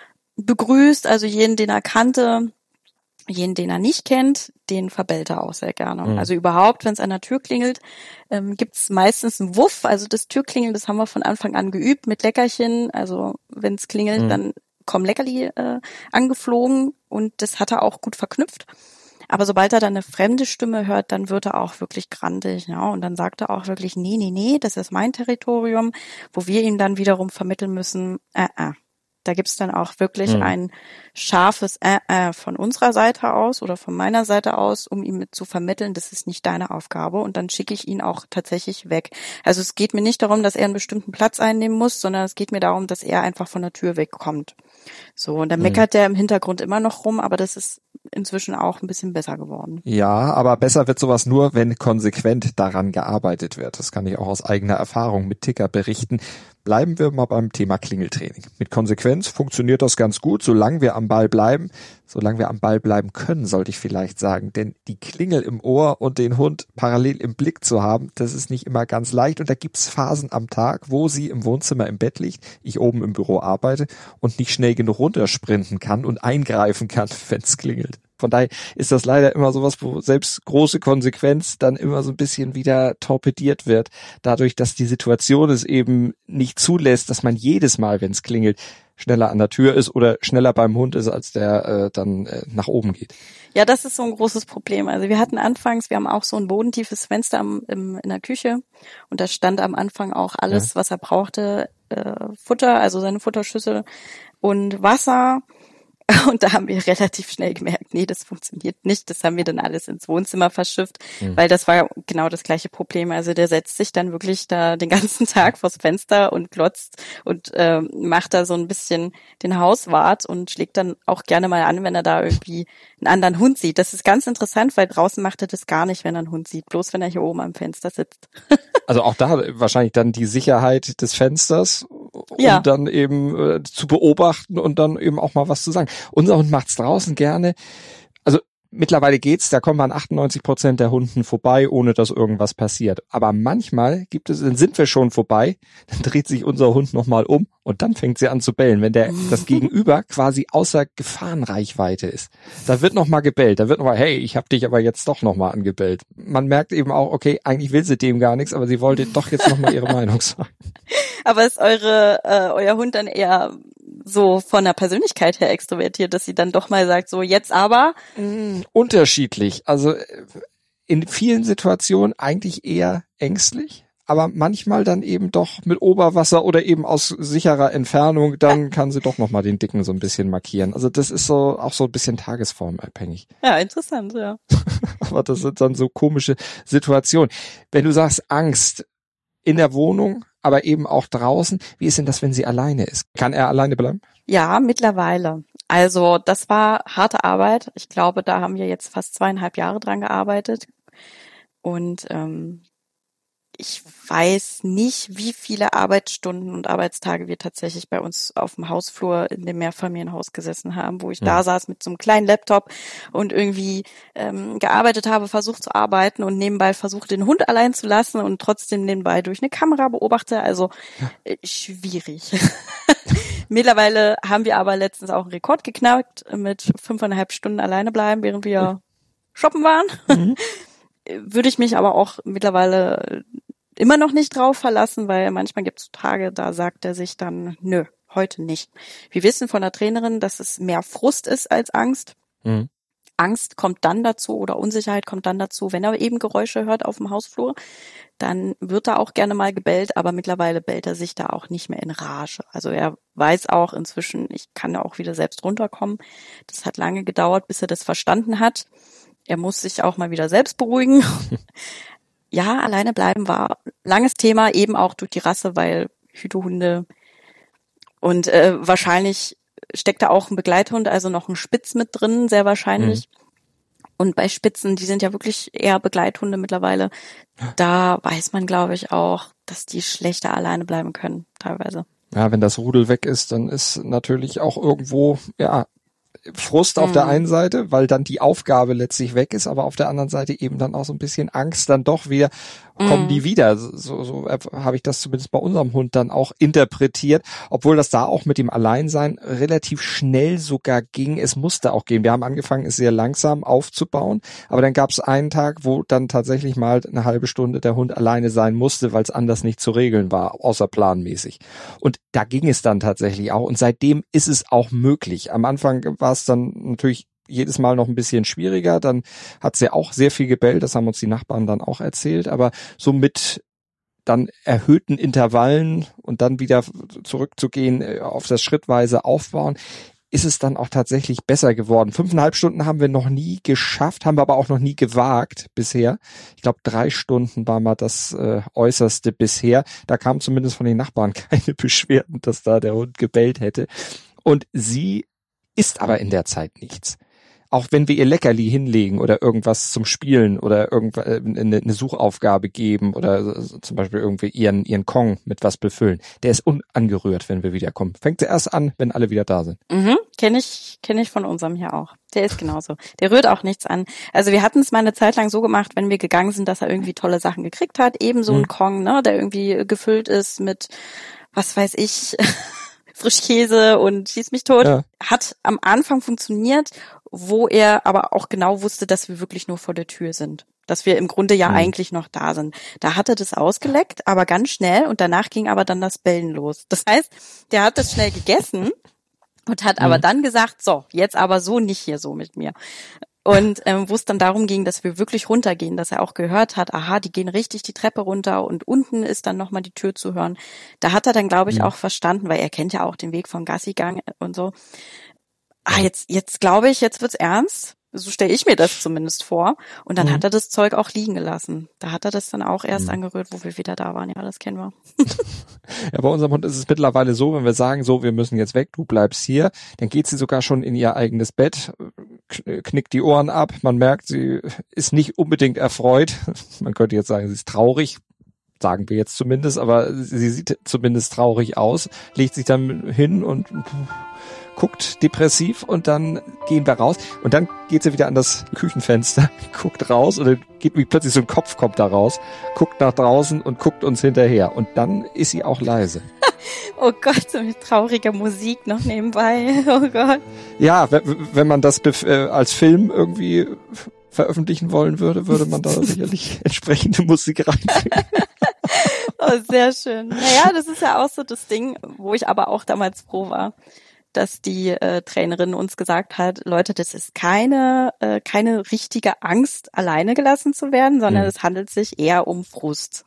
begrüßt, also jeden, den er kannte, jeden, den er nicht kennt, den verbellt er auch sehr gerne. Mhm. Also überhaupt, wenn es an der Tür klingelt, ähm, gibt es meistens einen Wuff, also das Türklingeln, das haben wir von Anfang an geübt mit Leckerchen, also wenn es klingelt, mhm. dann kommen Leckerli äh, angeflogen und das hat er auch gut verknüpft. Aber sobald er dann eine fremde Stimme hört, dann wird er auch wirklich grantig, ja. Und dann sagt er auch wirklich, nee, nee, nee, das ist mein Territorium, wo wir ihm dann wiederum vermitteln müssen, äh, äh. Da gibt's dann auch wirklich mhm. ein scharfes äh, äh von unserer Seite aus oder von meiner Seite aus, um ihm zu vermitteln, das ist nicht deine Aufgabe. Und dann schicke ich ihn auch tatsächlich weg. Also es geht mir nicht darum, dass er einen bestimmten Platz einnehmen muss, sondern es geht mir darum, dass er einfach von der Tür wegkommt. So, und dann meckert mhm. der im Hintergrund immer noch rum, aber das ist inzwischen auch ein bisschen besser geworden. Ja, aber besser wird sowas nur, wenn konsequent daran gearbeitet wird. Das kann ich auch aus eigener Erfahrung mit Ticker berichten. Bleiben wir mal beim Thema Klingeltraining. Mit Konsequenz funktioniert das ganz gut, solange wir am Ball bleiben. Solange wir am Ball bleiben können, sollte ich vielleicht sagen. Denn die Klingel im Ohr und den Hund parallel im Blick zu haben, das ist nicht immer ganz leicht. Und da gibt's Phasen am Tag, wo sie im Wohnzimmer im Bett liegt, ich oben im Büro arbeite und nicht schnell genug runtersprinten kann und eingreifen kann, wenn's klingelt. Von daher ist das leider immer sowas, wo selbst große Konsequenz dann immer so ein bisschen wieder torpediert wird, dadurch, dass die Situation es eben nicht zulässt, dass man jedes Mal, wenn es klingelt, schneller an der Tür ist oder schneller beim Hund ist, als der äh, dann äh, nach oben geht. Ja, das ist so ein großes Problem. Also wir hatten anfangs, wir haben auch so ein bodentiefes Fenster am, im, in der Küche und da stand am Anfang auch alles, ja. was er brauchte, äh, Futter, also seine Futterschüssel und Wasser. Und da haben wir relativ schnell gemerkt, nee, das funktioniert nicht. Das haben wir dann alles ins Wohnzimmer verschifft, mhm. weil das war genau das gleiche Problem. Also der setzt sich dann wirklich da den ganzen Tag vors Fenster und glotzt und äh, macht da so ein bisschen den Hauswart und schlägt dann auch gerne mal an, wenn er da irgendwie einen anderen Hund sieht. Das ist ganz interessant, weil draußen macht er das gar nicht, wenn er einen Hund sieht, bloß wenn er hier oben am Fenster sitzt. Also auch da wahrscheinlich dann die Sicherheit des Fensters, um ja. dann eben äh, zu beobachten und dann eben auch mal was zu sagen. Unser Hund macht's draußen gerne. Also mittlerweile geht's, da kommen wir an achtundneunzig Prozent der Hunden vorbei, ohne dass irgendwas passiert. Aber manchmal gibt es, dann sind wir schon vorbei, dann dreht sich unser Hund nochmal um und dann fängt sie an zu bellen, wenn der das Gegenüber quasi außer Gefahrenreichweite ist. Da wird nochmal gebellt, da wird nochmal, hey, ich hab dich aber jetzt doch nochmal angebellt. Man merkt eben auch, okay, eigentlich will sie dem gar nichts, aber sie wollte doch jetzt nochmal ihre Meinung sagen. Aber ist eure äh, euer Hund dann eher so von der Persönlichkeit her extrovertiert, dass sie dann doch mal sagt, so jetzt aber? Mm, unterschiedlich. Also in vielen Situationen eigentlich eher ängstlich, aber manchmal dann eben doch mit Oberwasser oder eben aus sicherer Entfernung, dann kann sie doch nochmal den Dicken so ein bisschen markieren. Also das ist so auch so ein bisschen tagesformabhängig. Ja, interessant, ja. Aber das sind dann so komische Situationen. Wenn du sagst Angst in der Wohnung, aber eben auch draußen. Wie ist denn das, wenn sie alleine ist? Kann er alleine bleiben? Ja, mittlerweile. Also das war harte Arbeit. Ich glaube, da haben wir jetzt fast zweieinhalb Jahre dran gearbeitet. Und ähm, ich weiß nicht, wie viele Arbeitsstunden und Arbeitstage wir tatsächlich bei uns auf dem Hausflur in dem Mehrfamilienhaus gesessen haben, wo ich ja. da saß mit so einem kleinen Laptop und irgendwie ähm, gearbeitet habe, versucht zu arbeiten und nebenbei versucht, den Hund allein zu lassen und trotzdem nebenbei durch eine Kamera beobachte. Also äh, schwierig. Mittlerweile haben wir aber letztens auch einen Rekord geknackt mit fünfeinhalb Stunden alleine bleiben, während wir shoppen waren. Mhm. Würde ich mich aber auch mittlerweile immer noch nicht drauf verlassen, weil manchmal gibt es Tage, da sagt er sich dann, nö, heute nicht. Wir wissen von der Trainerin, dass es mehr Frust ist als Angst. Mhm. Angst kommt dann dazu oder Unsicherheit kommt dann dazu, wenn er eben Geräusche hört auf dem Hausflur, dann wird er auch gerne mal gebellt, aber mittlerweile bellt er sich da auch nicht mehr in Rage. Also er weiß auch inzwischen, ich kann da auch wieder selbst runterkommen. Das hat lange gedauert, bis er das verstanden hat. Er muss sich auch mal wieder selbst beruhigen. Ja, alleine bleiben war langes Thema, eben auch durch die Rasse, weil Hütehunde und äh, wahrscheinlich steckt da auch ein Begleithund, also noch ein Spitz mit drin, sehr wahrscheinlich. Mhm. Und bei Spitzen, die sind ja wirklich eher Begleithunde mittlerweile, da weiß man, glaube ich, auch, dass die schlechter alleine bleiben können, teilweise. Ja, wenn das Rudel weg ist, dann ist natürlich auch irgendwo, ja, Frust auf mhm. der einen Seite, weil dann die Aufgabe letztlich weg ist, aber auf der anderen Seite eben dann auch so ein bisschen Angst, dann doch wieder, kommen mhm. die wieder. So, so habe ich das zumindest bei unserem Hund dann auch interpretiert, obwohl das da auch mit dem Alleinsein relativ schnell sogar ging. Es musste auch gehen. Wir haben angefangen, es sehr langsam aufzubauen, aber dann gab es einen Tag, wo dann tatsächlich mal eine halbe Stunde der Hund alleine sein musste, weil es anders nicht zu regeln war, außer planmäßig. Und da ging es dann tatsächlich auch und seitdem ist es auch möglich. Am Anfang war es dann natürlich jedes Mal noch ein bisschen schwieriger, dann hat sie auch sehr viel gebellt, das haben uns die Nachbarn dann auch erzählt, aber so mit dann erhöhten Intervallen und dann wieder zurückzugehen auf das schrittweise Aufbauen, ist es dann auch tatsächlich besser geworden. Fünfeinhalb Stunden haben wir noch nie geschafft, haben wir aber auch noch nie gewagt bisher. Ich glaube, drei Stunden war mal das äh, Äußerste bisher. Da kamen zumindest von den Nachbarn keine Beschwerden, dass da der Hund gebellt hätte. Und sie isst aber in der Zeit nichts. Auch wenn wir ihr Leckerli hinlegen oder irgendwas zum Spielen oder irgendwas, eine, eine Suchaufgabe geben oder zum Beispiel irgendwie ihren, ihren Kong mit was befüllen. Der ist unangerührt, wenn wir wiederkommen. Fängt er erst an, wenn alle wieder da sind. Mhm, kenne ich, kenne ich von unserem hier auch. Der ist genauso. Der rührt auch nichts an. Also wir hatten es mal eine Zeit lang so gemacht, wenn wir gegangen sind, dass er irgendwie tolle Sachen gekriegt hat. Ebenso mhm. ein Kong, ne, der irgendwie gefüllt ist mit, was weiß ich, Frischkäse und schieß mich tot. Ja. Hat am Anfang funktioniert, wo er aber auch genau wusste, dass wir wirklich nur vor der Tür sind. Dass wir im Grunde ja mhm. eigentlich noch da sind. Da hat er das ausgeleckt, aber ganz schnell und danach ging aber dann das Bellen los. Das heißt, der hat das schnell gegessen und hat mhm. aber dann gesagt, so, jetzt aber so nicht hier so mit mir. Und ähm, wo es dann darum ging, dass wir wirklich runtergehen, dass er auch gehört hat, aha, die gehen richtig die Treppe runter und unten ist dann nochmal die Tür zu hören. Da hat er dann, glaube ich, mhm. auch verstanden, weil er kennt ja auch den Weg vom Gassigang und so. Ah, jetzt, jetzt glaube ich, jetzt wird's ernst. So stelle ich mir das zumindest vor. Und dann mhm. hat er das Zeug auch liegen gelassen. Da hat er das dann auch erst mhm. angerührt, wo wir wieder da waren. Ja, das kennen wir. Ja, bei unserem Hund ist es mittlerweile so, wenn wir sagen, so, wir müssen jetzt weg, du bleibst hier, dann geht sie sogar schon in ihr eigenes Bett, knickt die Ohren ab. Man merkt, sie ist nicht unbedingt erfreut. Man könnte jetzt sagen, sie ist traurig. Sagen wir jetzt zumindest, aber sie sieht zumindest traurig aus, legt sich dann hin und guckt depressiv und dann gehen wir raus und dann geht sie wieder an das Küchenfenster, guckt raus und dann geht wie plötzlich so ein Kopf kommt da raus, guckt nach draußen und guckt uns hinterher und dann ist sie auch leise. Oh Gott, so mit trauriger Musik noch nebenbei, oh Gott. Ja, wenn man das als Film irgendwie veröffentlichen wollen würde, würde man da sicherlich entsprechende Musik reinbringen. Oh, sehr schön. Naja, das ist ja auch so das Ding, wo ich aber auch damals froh war, dass die äh, Trainerin uns gesagt hat, Leute, das ist keine äh, keine richtige Angst, alleine gelassen zu werden, sondern mhm. es handelt sich eher um Frust.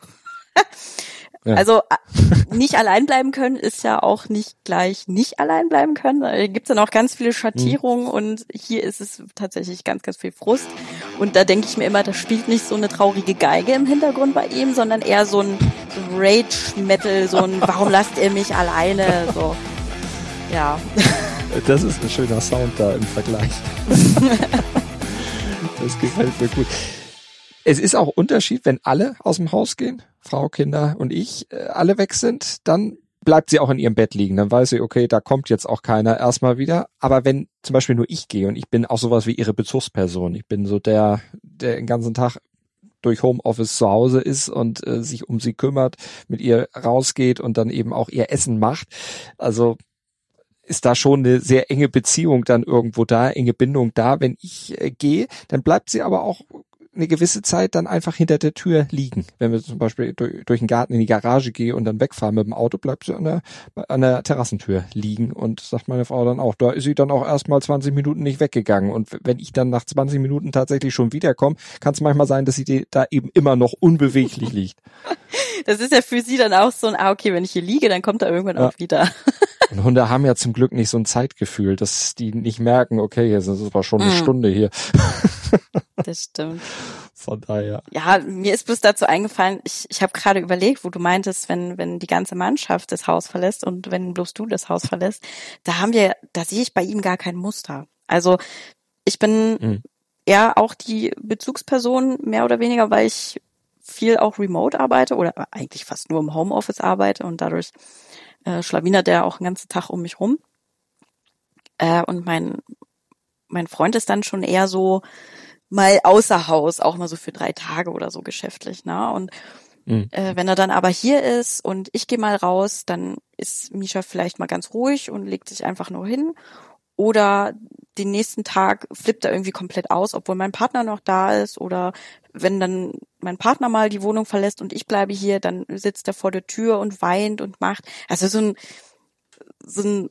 Ja. Also nicht allein bleiben können ist ja auch nicht gleich nicht allein bleiben können. Da gibt's dann auch ganz viele Schattierungen mhm. und hier ist es tatsächlich ganz, ganz viel Frust. Und da denke ich mir immer, das spielt nicht so eine traurige Geige im Hintergrund bei ihm, sondern eher so ein Rage-Metal, so ein warum lasst ihr mich alleine, so. Ja. Das ist ein schöner Sound da im Vergleich. Das gefällt mir gut. Es ist auch Unterschied, wenn alle aus dem Haus gehen, Frau, Kinder und ich, alle weg sind, dann bleibt sie auch in ihrem Bett liegen. Dann weiß sie, okay, da kommt jetzt auch keiner erstmal wieder. Aber wenn zum Beispiel nur ich gehe und ich bin auch sowas wie ihre Bezugsperson, ich bin so der, der den ganzen Tag durch Homeoffice zu Hause ist und äh, sich um sie kümmert, mit ihr rausgeht und dann eben auch ihr Essen macht. Also ist da schon eine sehr enge Beziehung dann irgendwo da, enge Bindung da. Wenn ich äh, gehe, dann bleibt sie aber auch eine gewisse Zeit dann einfach hinter der Tür liegen. Wenn wir zum Beispiel durch, durch den Garten in die Garage gehen und dann wegfahren mit dem Auto, bleibt sie an der, an der Terrassentür liegen und sagt meine Frau dann auch, da ist sie dann auch erstmal zwanzig Minuten nicht weggegangen und wenn ich dann nach zwanzig Minuten tatsächlich schon wiederkomme, kann es manchmal sein, dass sie da eben immer noch unbeweglich liegt. Das ist ja für sie dann auch so ein, ah okay, wenn ich hier liege, dann kommt er irgendwann ja auch wieder. Und Hunde haben ja zum Glück nicht so ein Zeitgefühl, dass die nicht merken, okay, jetzt ist es aber schon eine mm. Stunde hier. Das stimmt. Von daher. Ja, mir ist bloß dazu eingefallen, ich, ich habe gerade überlegt, wo du meintest, wenn wenn die ganze Mannschaft das Haus verlässt und wenn bloß du das Haus verlässt, da haben wir, da sehe ich bei ihm gar kein Muster. Also ich bin mm. eher auch die Bezugsperson, mehr oder weniger, weil ich viel auch remote arbeite oder eigentlich fast nur im Homeoffice arbeite und dadurch äh, schlawinert der auch den ganzen Tag um mich rum. Äh, und mein mein Freund ist dann schon eher so mal außer Haus, auch mal so für drei Tage oder so geschäftlich, ne? Und mhm. äh, wenn er dann aber hier ist und ich gehe mal raus, dann ist Misha vielleicht mal ganz ruhig und legt sich einfach nur hin. Oder den nächsten Tag flippt er irgendwie komplett aus, obwohl mein Partner noch da ist. Oder wenn dann mein Partner mal die Wohnung verlässt und ich bleibe hier, dann sitzt er vor der Tür und weint und macht. Also so ein, so ein,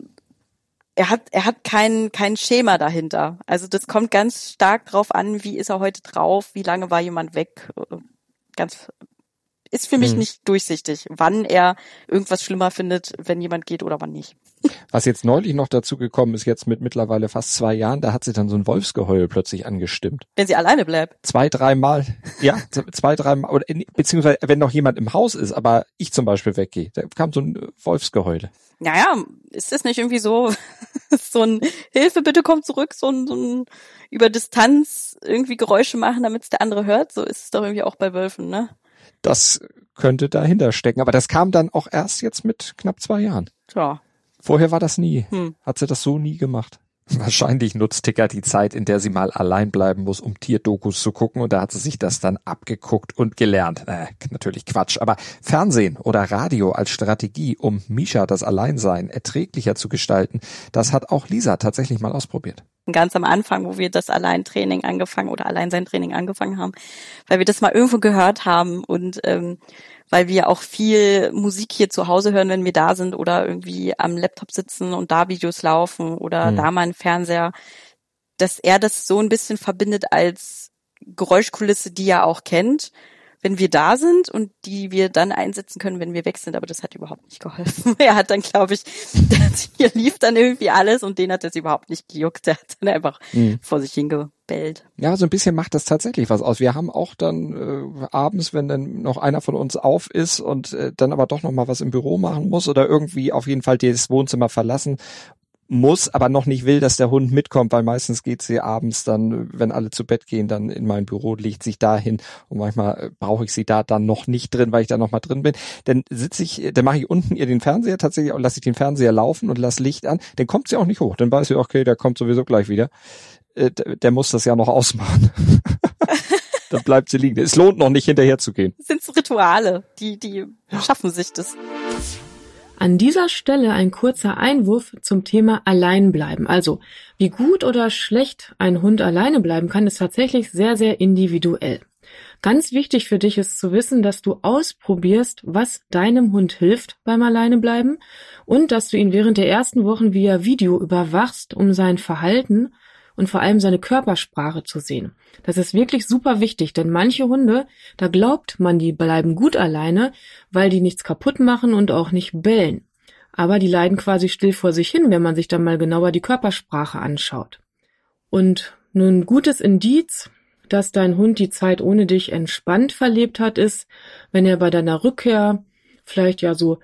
er hat, er hat kein, kein Schema dahinter. Also das kommt ganz stark drauf an, wie ist er heute drauf, wie lange war jemand weg. Ganz, ist für mich hm. nicht durchsichtig, wann er irgendwas schlimmer findet, wenn jemand geht oder wann nicht. Was jetzt neulich noch dazu gekommen ist, jetzt mit mittlerweile fast zwei Jahren, da hat sie dann so ein Wolfsgeheul plötzlich angestimmt. Wenn sie alleine bleibt. Zwei, dreimal, ja, zwei, dreimal, oder beziehungsweise wenn noch jemand im Haus ist, aber ich zum Beispiel weggehe, da kam so ein Wolfsgeheul. Naja, ist das nicht irgendwie so, so ein Hilfe, bitte komm zurück, so ein, so ein über Distanz irgendwie Geräusche machen, damit es der andere hört? So ist es doch irgendwie auch bei Wölfen, ne? Das könnte dahinter stecken, aber das kam dann auch erst jetzt mit knapp zwei Jahren. Ja. Vorher war das nie. Hm. Hat sie das so nie gemacht. Wahrscheinlich nutzt Ticker die Zeit, in der sie mal allein bleiben muss, um Tierdokus zu gucken. Und da hat sie sich das dann abgeguckt und gelernt. Äh, natürlich Quatsch. Aber Fernsehen oder Radio als Strategie, um Misha das Alleinsein erträglicher zu gestalten, das hat auch Lisa tatsächlich mal ausprobiert. Ganz am Anfang, wo wir das Alleintraining angefangen oder Alleinsein-Training angefangen haben, weil wir das mal irgendwo gehört haben und ähm, weil wir auch viel Musik hier zu Hause hören, wenn wir da sind oder irgendwie am Laptop sitzen und da Videos laufen oder hm. da mal ein Fernseher, dass er das so ein bisschen verbindet als Geräuschkulisse, die er auch kennt, wenn wir da sind und die wir dann einsetzen können, wenn wir weg sind. Aber das hat überhaupt nicht geholfen. Er hat dann, glaube ich, hier lief dann irgendwie alles und den hat das überhaupt nicht gejuckt. Der hat dann einfach mhm. vor sich hingebellt. Ja, so ein bisschen macht das tatsächlich was aus. Wir haben auch dann äh, abends, wenn dann noch einer von uns auf ist und äh, dann aber doch noch mal was im Büro machen muss oder irgendwie auf jeden Fall das Wohnzimmer verlassen muss, aber noch nicht will, dass der Hund mitkommt, weil meistens geht sie abends dann, wenn alle zu Bett gehen, dann in mein Büro, legt sich da hin und manchmal brauche ich sie da dann noch nicht drin, weil ich da noch mal drin bin. Dann sitze ich, dann mache ich unten ihr den Fernseher tatsächlich und lasse ich den Fernseher laufen und lasse Licht an, dann kommt sie auch nicht hoch, dann weiß sie, okay, der kommt sowieso gleich wieder. Äh, der muss das ja noch ausmachen. Dann bleibt sie liegen. Es lohnt noch nicht, hinterher zu gehen. Das sind so Rituale, die, die schaffen sich das. An dieser Stelle ein kurzer Einwurf zum Thema Alleinbleiben. Also, wie gut oder schlecht ein Hund alleine bleiben kann, ist tatsächlich sehr, sehr individuell. Ganz wichtig für dich ist zu wissen, dass du ausprobierst, was deinem Hund hilft beim Alleinebleiben und dass du ihn während der ersten Wochen via Video überwachst, um sein Verhalten und vor allem seine Körpersprache zu sehen. Das ist wirklich super wichtig, denn manche Hunde, da glaubt man, die bleiben gut alleine, weil die nichts kaputt machen und auch nicht bellen. Aber die leiden quasi still vor sich hin, wenn man sich dann mal genauer die Körpersprache anschaut. Und nun ein gutes Indiz, dass dein Hund die Zeit ohne dich entspannt verlebt hat, ist, wenn er bei deiner Rückkehr vielleicht ja so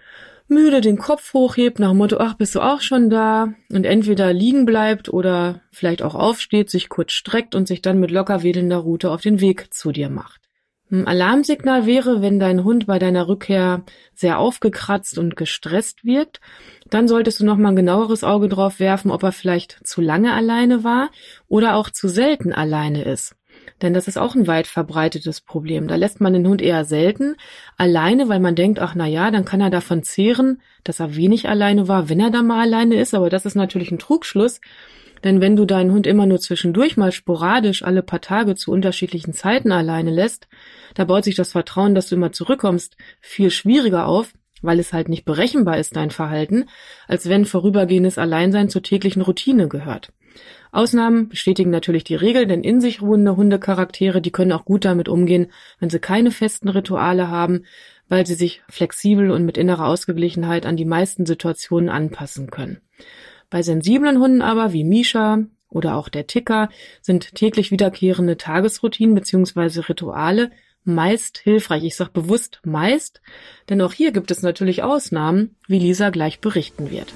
müde den Kopf hochhebt nach dem Motto, ach, bist du auch schon da? Und entweder liegen bleibt oder vielleicht auch aufsteht, sich kurz streckt und sich dann mit locker wedelnder Rute auf den Weg zu dir macht. Ein Alarmsignal wäre, wenn dein Hund bei deiner Rückkehr sehr aufgekratzt und gestresst wirkt, dann solltest du nochmal ein genaueres Auge drauf werfen, ob er vielleicht zu lange alleine war oder auch zu selten alleine ist. Denn das ist auch ein weit verbreitetes Problem. Da lässt man den Hund eher selten alleine, weil man denkt, ach na ja, dann kann er davon zehren, dass er wenig alleine war, wenn er da mal alleine ist. Aber das ist natürlich ein Trugschluss. Denn wenn du deinen Hund immer nur zwischendurch mal sporadisch alle paar Tage zu unterschiedlichen Zeiten alleine lässt, da baut sich das Vertrauen, dass du immer zurückkommst, viel schwieriger auf, weil es halt nicht berechenbar ist, dein Verhalten, als wenn vorübergehendes Alleinsein zur täglichen Routine gehört. Ausnahmen bestätigen natürlich die Regel, denn in sich ruhende Hundecharaktere, die können auch gut damit umgehen, wenn sie keine festen Rituale haben, weil sie sich flexibel und mit innerer Ausgeglichenheit an die meisten Situationen anpassen können. Bei sensiblen Hunden aber, wie Misha oder auch der Ticker, sind täglich wiederkehrende Tagesroutinen bzw. Rituale meist hilfreich. Ich sage bewusst meist, denn auch hier gibt es natürlich Ausnahmen, wie Lisa gleich berichten wird.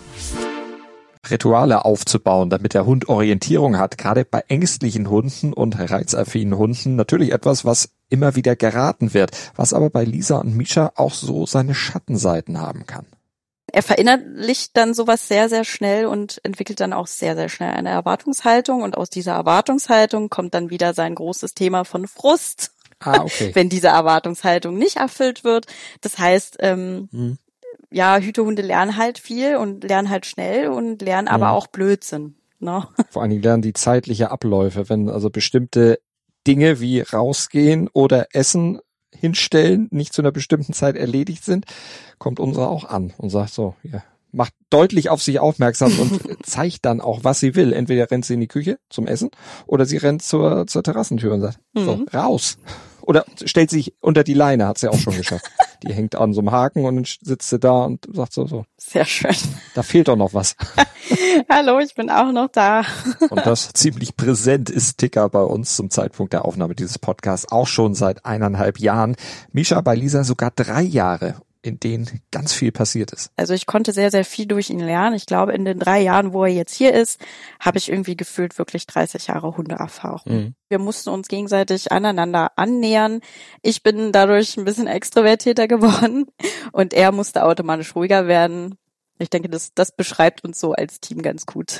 Rituale aufzubauen, damit der Hund Orientierung hat, gerade bei ängstlichen Hunden und reizaffinen Hunden natürlich etwas, was immer wieder geraten wird, was aber bei Lisa und Misha auch so seine Schattenseiten haben kann. Er verinnerlicht dann sowas sehr, sehr schnell und entwickelt dann auch sehr, sehr schnell eine Erwartungshaltung. Und aus dieser Erwartungshaltung kommt dann wieder sein großes Thema von Frust, ah, okay. wenn diese Erwartungshaltung nicht erfüllt wird. Das heißt, ähm, hm. ja, Hütehunde lernen halt viel und lernen halt schnell und lernen aber ja. auch Blödsinn. Ne? Vor allen Dingen lernen die zeitliche Abläufe, wenn also bestimmte Dinge wie rausgehen oder essen hinstellen, nicht zu einer bestimmten Zeit erledigt sind, kommt unsere auch an und sagt so, ja, macht deutlich auf sich aufmerksam und zeigt dann auch, was sie will. Entweder rennt sie in die Küche zum Essen oder sie rennt zur, zur Terrassentür und sagt, mhm. so, raus. Oder stellt sich unter die Leine, hat sie auch schon geschafft. Die hängt an so einem Haken und dann sitzt sie da und sagt so, so. Sehr schön. Da fehlt doch noch was. Hallo, ich bin auch noch da. Und das ziemlich präsent ist Ticker bei uns zum Zeitpunkt der Aufnahme dieses Podcasts auch schon seit eineinhalb Jahren. Misha bei Lisa sogar drei Jahre, in denen ganz viel passiert ist. Also ich konnte sehr, sehr viel durch ihn lernen. Ich glaube, in den drei Jahren, wo er jetzt hier ist, habe ich irgendwie gefühlt wirklich dreißig Jahre Hundeerfahrung. Mhm. Wir mussten uns gegenseitig aneinander annähern. Ich bin dadurch ein bisschen extrovertierter geworden und er musste automatisch ruhiger werden. Ich denke, das, das beschreibt uns so als Team ganz gut.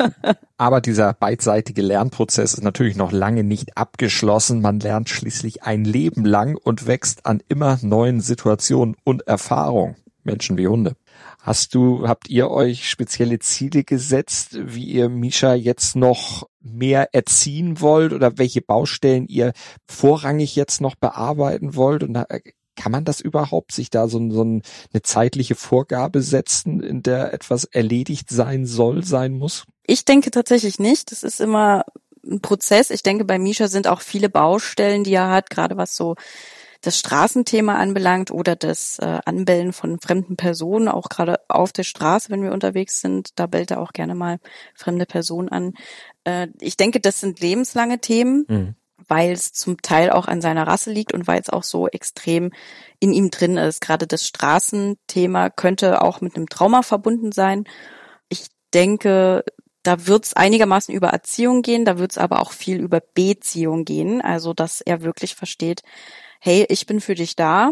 Aber dieser beidseitige Lernprozess ist natürlich noch lange nicht abgeschlossen. Man lernt schließlich ein Leben lang und wächst an immer neuen Situationen und Erfahrungen. Menschen wie Hunde. Hast du, habt ihr euch spezielle Ziele gesetzt, wie ihr Misha jetzt noch mehr erziehen wollt oder welche Baustellen ihr vorrangig jetzt noch bearbeiten wollt? Und kann man das überhaupt, sich da so, so eine zeitliche Vorgabe setzen, in der etwas erledigt sein soll, sein muss? Ich denke tatsächlich nicht. Das ist immer ein Prozess. Ich denke, bei Misha sind auch viele Baustellen, die er hat, gerade was so das Straßenthema anbelangt oder das äh, Anbellen von fremden Personen, auch gerade auf der Straße, wenn wir unterwegs sind, da bellt er auch gerne mal fremde Personen an. Äh, ich denke, das sind lebenslange Themen. Mhm. Weil es zum Teil auch an seiner Rasse liegt und weil es auch so extrem in ihm drin ist. Gerade das Straßenthema könnte auch mit einem Trauma verbunden sein. Ich denke, da wird es einigermaßen über Erziehung gehen, da wird es aber auch viel über Beziehung gehen. Also, dass er wirklich versteht, hey, ich bin für dich da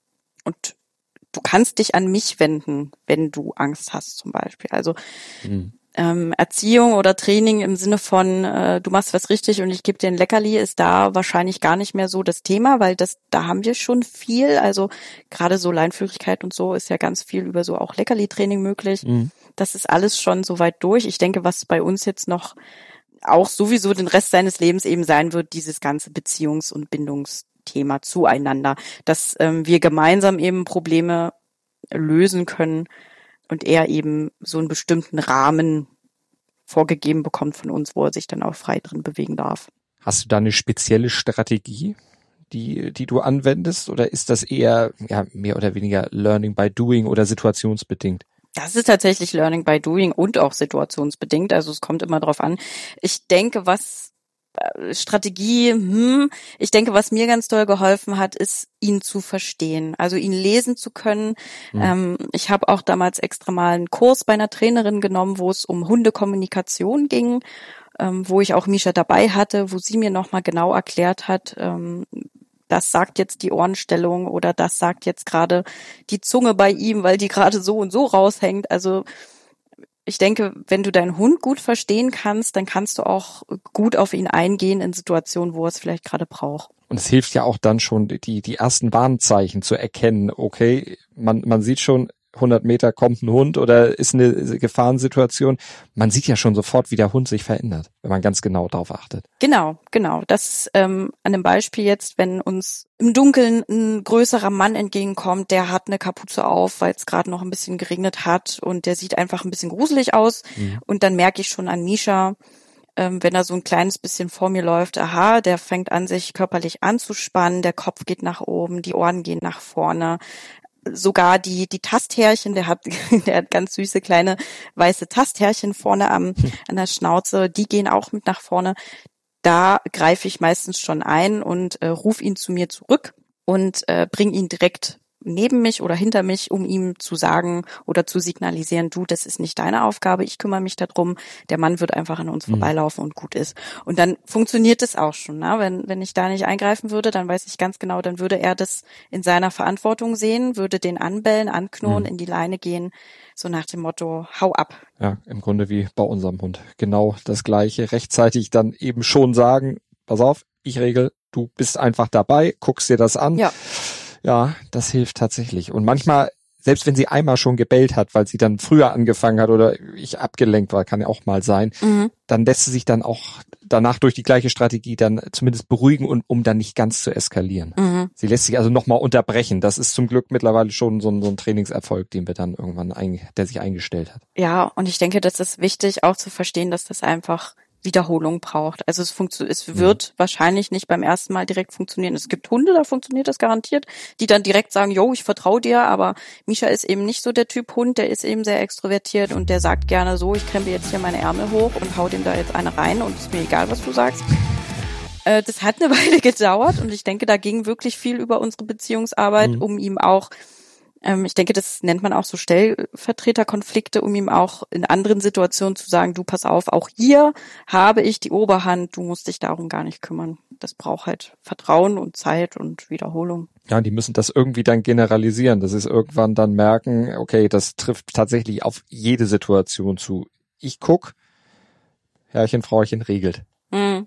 und du kannst dich an mich wenden, wenn du Angst hast zum Beispiel. Also mhm. Ähm, Erziehung oder Training im Sinne von, äh, du machst was richtig und ich gebe dir ein Leckerli, ist da wahrscheinlich gar nicht mehr so das Thema, weil das da haben wir schon viel. Also gerade so Leinführigkeit und so ist ja ganz viel über so auch Leckerli-Training möglich. Mhm. Das ist alles schon so weit durch. Ich denke, was bei uns jetzt noch auch sowieso den Rest seines Lebens eben sein wird, dieses ganze Beziehungs- und Bindungsthema zueinander, dass ähm, wir gemeinsam eben Probleme lösen können, und er eben so einen bestimmten Rahmen vorgegeben bekommt von uns, wo er sich dann auch frei drin bewegen darf. Hast du da eine spezielle Strategie, die die du anwendest, oder ist das eher ja mehr oder weniger Learning by Doing oder situationsbedingt? Das ist tatsächlich Learning by Doing und auch situationsbedingt, also es kommt immer drauf an. Ich denke, was Strategie, hm, ich denke, was mir ganz doll geholfen hat, ist, ihn zu verstehen, also ihn lesen zu können. Mhm. Ähm, ich habe auch damals extra mal einen Kurs bei einer Trainerin genommen, wo es um Hundekommunikation ging, ähm, wo ich auch Misha dabei hatte, wo sie mir nochmal genau erklärt hat, ähm, das sagt jetzt die Ohrenstellung oder das sagt jetzt gerade die Zunge bei ihm, weil die gerade so und so raushängt. Also ich denke, wenn du deinen Hund gut verstehen kannst, dann kannst du auch gut auf ihn eingehen in Situationen, wo er es vielleicht gerade braucht. Und es hilft ja auch dann schon, die die ersten Warnzeichen zu erkennen. Okay, man man sieht schon, hundert Meter kommt ein Hund oder ist eine Gefahrensituation. Man sieht ja schon sofort, wie der Hund sich verändert, wenn man ganz genau darauf achtet. Genau, genau. Das ähm, an dem Beispiel jetzt, wenn uns im Dunkeln ein größerer Mann entgegenkommt, der hat eine Kapuze auf, weil es gerade noch ein bisschen geregnet hat und der sieht einfach ein bisschen gruselig aus. Mhm. Und dann merke ich schon an Misha, ähm, wenn er so ein kleines bisschen vor mir läuft, aha, der fängt an, sich körperlich anzuspannen, der Kopf geht nach oben, die Ohren gehen nach vorne. Sogar die die Tasthärchen, der hat der hat ganz süße kleine weiße Tasthärchen vorne am an der Schnauze, die gehen auch mit nach vorne. Da greife ich meistens schon ein und äh, rufe ihn zu mir zurück und äh, bringe ihn direkt neben mich oder hinter mich, um ihm zu sagen oder zu signalisieren, du, das ist nicht deine Aufgabe, ich kümmere mich darum, der Mann wird einfach an uns mhm. vorbeilaufen und gut ist. Und dann funktioniert es auch schon, ne? Wenn wenn ich da nicht eingreifen würde, dann weiß ich ganz genau, dann würde er das in seiner Verantwortung sehen, würde den anbellen, anknurren, mhm. in die Leine gehen, so nach dem Motto, hau ab. Ja, im Grunde wie bei unserem Hund. Genau das Gleiche. Rechtzeitig dann eben schon sagen, pass auf, ich regel, du bist einfach dabei, guckst dir das an. Ja. Ja, das hilft tatsächlich. Und manchmal, selbst wenn sie einmal schon gebellt hat, weil sie dann früher angefangen hat oder ich abgelenkt war, kann ja auch mal sein, mhm. dann lässt sie sich dann auch danach durch die gleiche Strategie dann zumindest beruhigen, und um dann nicht ganz zu eskalieren. Mhm. Sie lässt sich also nochmal unterbrechen. Das ist zum Glück mittlerweile schon so ein, so ein Trainingserfolg, den wir dann irgendwann, ein, der sich eingestellt hat. Ja, und ich denke, das ist wichtig auch zu verstehen, dass das einfach Wiederholung braucht. Also es funktioniert, es wird mhm. wahrscheinlich nicht beim ersten Mal direkt funktionieren. Es gibt Hunde, da funktioniert das garantiert, die dann direkt sagen, yo, ich vertraue dir, aber Misha ist eben nicht so der Typ Hund, der ist eben sehr extrovertiert und der sagt gerne so, ich krempel jetzt hier meine Ärmel hoch und hau dem da jetzt eine rein und ist mir egal, was du sagst. Äh, das hat eine Weile gedauert und ich denke, da ging wirklich viel über unsere Beziehungsarbeit, mhm. um ihm auch ich denke, das nennt man auch so Stellvertreterkonflikte, um ihm auch in anderen Situationen zu sagen, du pass auf, auch hier habe ich die Oberhand, du musst dich darum gar nicht kümmern. Das braucht halt Vertrauen und Zeit und Wiederholung. Ja, die müssen das irgendwie dann generalisieren, dass sie es irgendwann dann merken, okay, das trifft tatsächlich auf jede Situation zu. Ich guck, Herrchen, Frauchen regelt. Mhm.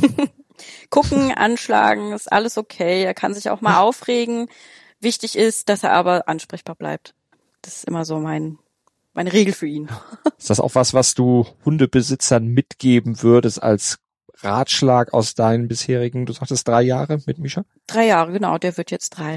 Gucken, anschlagen, ist alles okay. Er kann sich auch mal aufregen. Wichtig ist, dass er aber ansprechbar bleibt. Das ist immer so mein meine Regel für ihn. Ist das auch was, was du Hundebesitzern mitgeben würdest als Ratschlag aus deinen bisherigen, du sagtest drei Jahre mit Misha? Drei Jahre, genau, der wird jetzt drei.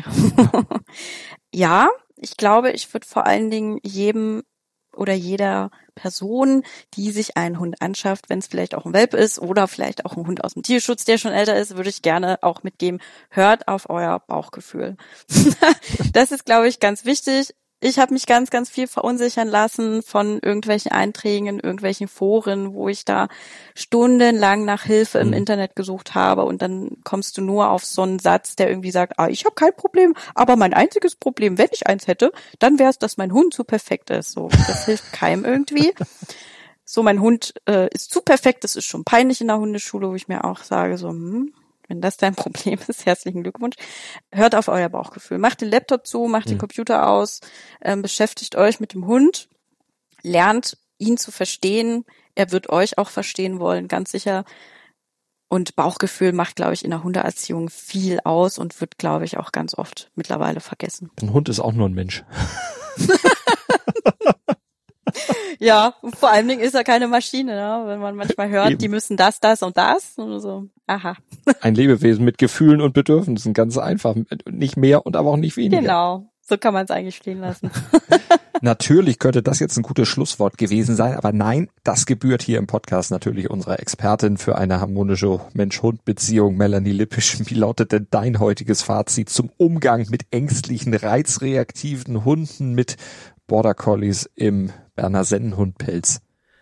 Ja, ich glaube, ich würde vor allen Dingen jedem oder jeder Person, die sich einen Hund anschafft, wenn es vielleicht auch ein Welpe ist oder vielleicht auch ein Hund aus dem Tierschutz, der schon älter ist, würde ich gerne auch mitgeben, hört auf euer Bauchgefühl. Das ist, glaube ich, ganz wichtig. Ich habe mich ganz, ganz viel verunsichern lassen von irgendwelchen Einträgen in irgendwelchen Foren, wo ich da stundenlang nach Hilfe im mhm. Internet gesucht habe und dann kommst du nur auf so einen Satz, der irgendwie sagt, ah, ich habe kein Problem, aber mein einziges Problem, wenn ich eins hätte, dann wäre es, dass mein Hund zu perfekt ist. So, das hilft keinem irgendwie. So, mein Hund äh, ist zu perfekt, das ist schon peinlich in der Hundeschule, wo ich mir auch sage, so, hm, wenn das dein Problem ist, herzlichen Glückwunsch. Hört auf euer Bauchgefühl. Macht den Laptop zu, macht mhm. den Computer aus, ähm, beschäftigt euch mit dem Hund, lernt ihn zu verstehen. Er wird euch auch verstehen wollen, ganz sicher. Und Bauchgefühl macht, glaube ich, in der Hundeerziehung viel aus und wird, glaube ich, auch ganz oft mittlerweile vergessen. Ein Hund ist auch nur ein Mensch. Ja, vor allen Dingen ist er keine Maschine, ne? Wenn man manchmal hört, Eben. Die müssen das, das und das und so. Aha. Ein Lebewesen mit Gefühlen und Bedürfnissen, ganz einfach. Nicht mehr und aber auch nicht weniger. Genau, so kann man es eigentlich stehen lassen. Natürlich könnte das jetzt ein gutes Schlusswort gewesen sein, aber nein, das gebührt hier im Podcast natürlich unserer Expertin für eine harmonische Mensch-Hund-Beziehung, Melanie Lippisch. Wie lautet denn dein heutiges Fazit zum Umgang mit ängstlichen, reizreaktiven Hunden, mit Border Collies im Berner Sennenhundpelz?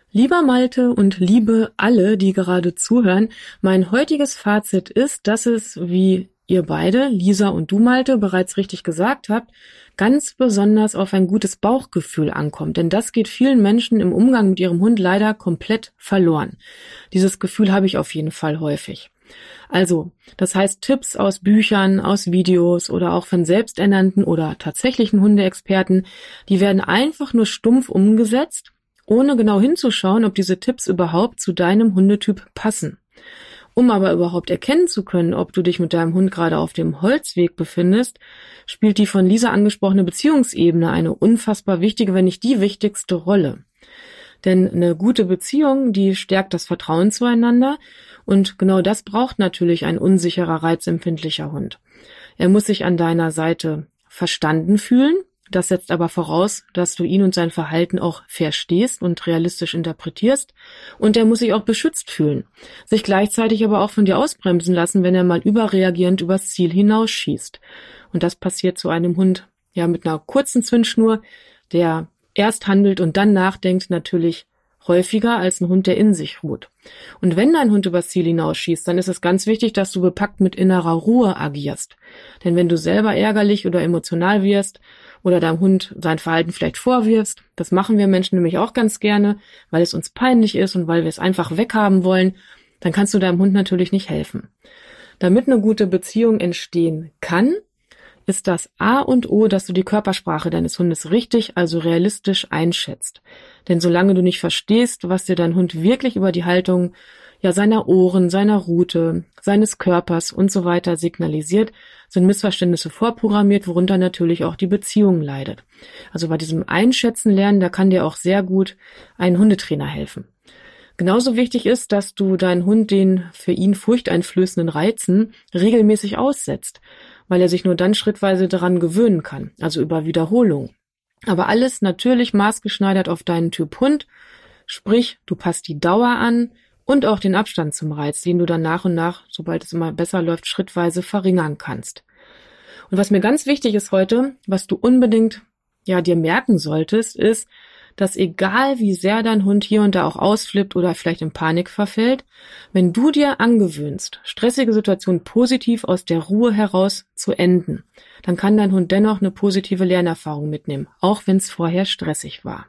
Lieber Malte und liebe alle, die gerade zuhören, mein heutiges Fazit ist, dass es, wie ihr beide, Lisa und du Malte, bereits richtig gesagt habt, ganz besonders auf ein gutes Bauchgefühl ankommt. Denn das geht vielen Menschen im Umgang mit ihrem Hund leider komplett verloren. Dieses Gefühl habe ich auf jeden Fall häufig. Also, das heißt Tipps aus Büchern, aus Videos oder auch von selbsternannten oder tatsächlichen Hundeexperten, die werden einfach nur stumpf umgesetzt, ohne genau hinzuschauen, ob diese Tipps überhaupt zu deinem Hundetyp passen. Um aber überhaupt erkennen zu können, ob du dich mit deinem Hund gerade auf dem Holzweg befindest, spielt die von Lisa angesprochene Beziehungsebene eine unfassbar wichtige, wenn nicht die wichtigste Rolle. Denn eine gute Beziehung, die stärkt das Vertrauen zueinander und genau das braucht natürlich ein unsicherer, reizempfindlicher Hund. Er muss sich an deiner Seite verstanden fühlen. Das setzt aber voraus, dass du ihn und sein Verhalten auch verstehst und realistisch interpretierst. Und er muss sich auch beschützt fühlen, sich gleichzeitig aber auch von dir ausbremsen lassen, wenn er mal überreagierend übers Ziel hinausschießt. Und das passiert zu einem Hund ja mit einer kurzen Zündschnur, der erst handelt und dann nachdenkt, natürlich häufiger als ein Hund, der in sich ruht. Und wenn dein Hund übers Ziel hinausschießt, dann ist es ganz wichtig, dass du bepackt mit innerer Ruhe agierst. Denn wenn du selber ärgerlich oder emotional wirst oder deinem Hund sein Verhalten vielleicht vorwirfst, das machen wir Menschen nämlich auch ganz gerne, weil es uns peinlich ist und weil wir es einfach weghaben wollen, dann kannst du deinem Hund natürlich nicht helfen. Damit eine gute Beziehung entstehen kann, ist das A und O, dass du die Körpersprache deines Hundes richtig, also realistisch einschätzt. Denn solange du nicht verstehst, was dir dein Hund wirklich über die Haltung ja seiner Ohren, seiner Rute, seines Körpers und so weiter signalisiert, sind Missverständnisse vorprogrammiert, worunter natürlich auch die Beziehung leidet. Also bei diesem Einschätzen lernen, da kann dir auch sehr gut ein Hundetrainer helfen. Genauso wichtig ist, dass du deinen Hund den für ihn furchteinflößenden Reizen regelmäßig aussetzt, weil er sich nur dann schrittweise daran gewöhnen kann, also über Wiederholung. Aber alles natürlich maßgeschneidert auf deinen Typ Hund, sprich, du passt die Dauer an und auch den Abstand zum Reiz, den du dann nach und nach, sobald es immer besser läuft, schrittweise verringern kannst. Und was mir ganz wichtig ist heute, was du unbedingt ja dir merken solltest, ist, dass egal wie sehr dein Hund hier und da auch ausflippt oder vielleicht in Panik verfällt, wenn du dir angewöhnst, stressige Situationen positiv aus der Ruhe heraus zu enden, dann kann dein Hund dennoch eine positive Lernerfahrung mitnehmen, auch wenn es vorher stressig war.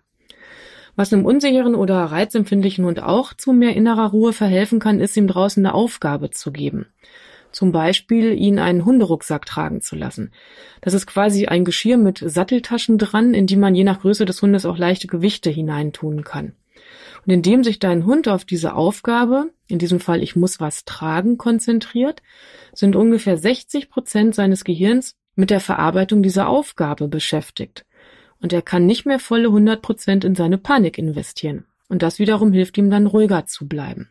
Was einem unsicheren oder reizempfindlichen Hund auch zu mehr innerer Ruhe verhelfen kann, ist ihm draußen eine Aufgabe zu geben. Zum Beispiel ihn einen Hunderucksack tragen zu lassen. Das ist quasi ein Geschirr mit Satteltaschen dran, in die man je nach Größe des Hundes auch leichte Gewichte hineintun kann. Und indem sich dein Hund auf diese Aufgabe, in diesem Fall ich muss was tragen, konzentriert, sind ungefähr sechzig Prozent seines Gehirns mit der Verarbeitung dieser Aufgabe beschäftigt. Und er kann nicht mehr volle hundert Prozent in seine Panik investieren. Und das wiederum hilft ihm dann ruhiger zu bleiben.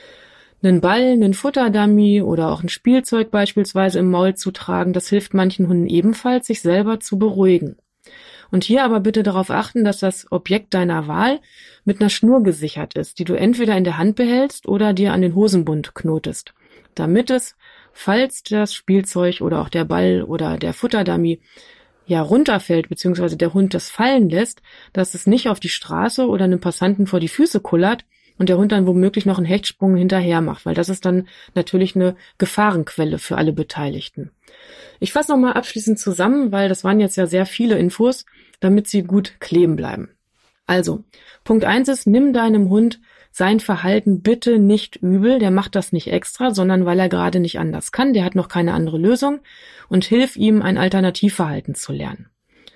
Einen Ball, einen Futterdummy oder auch ein Spielzeug beispielsweise im Maul zu tragen, das hilft manchen Hunden ebenfalls, sich selber zu beruhigen. Und hier aber bitte darauf achten, dass das Objekt deiner Wahl mit einer Schnur gesichert ist, die du entweder in der Hand behältst oder dir an den Hosenbund knotest, damit es, falls das Spielzeug oder auch der Ball oder der Futterdummy ja runterfällt, beziehungsweise der Hund das fallen lässt, dass es nicht auf die Straße oder einem Passanten vor die Füße kullert und der Hund dann womöglich noch einen Hechtsprung hinterher macht, weil das ist dann natürlich eine Gefahrenquelle für alle Beteiligten. Ich fasse nochmal abschließend zusammen, weil das waren jetzt ja sehr viele Infos, damit sie gut kleben bleiben. Also, Punkt eins ist, nimm deinem Hund sein Verhalten bitte nicht übel, der macht das nicht extra, sondern weil er gerade nicht anders kann, der hat noch keine andere Lösung und hilf ihm, ein Alternativverhalten zu lernen.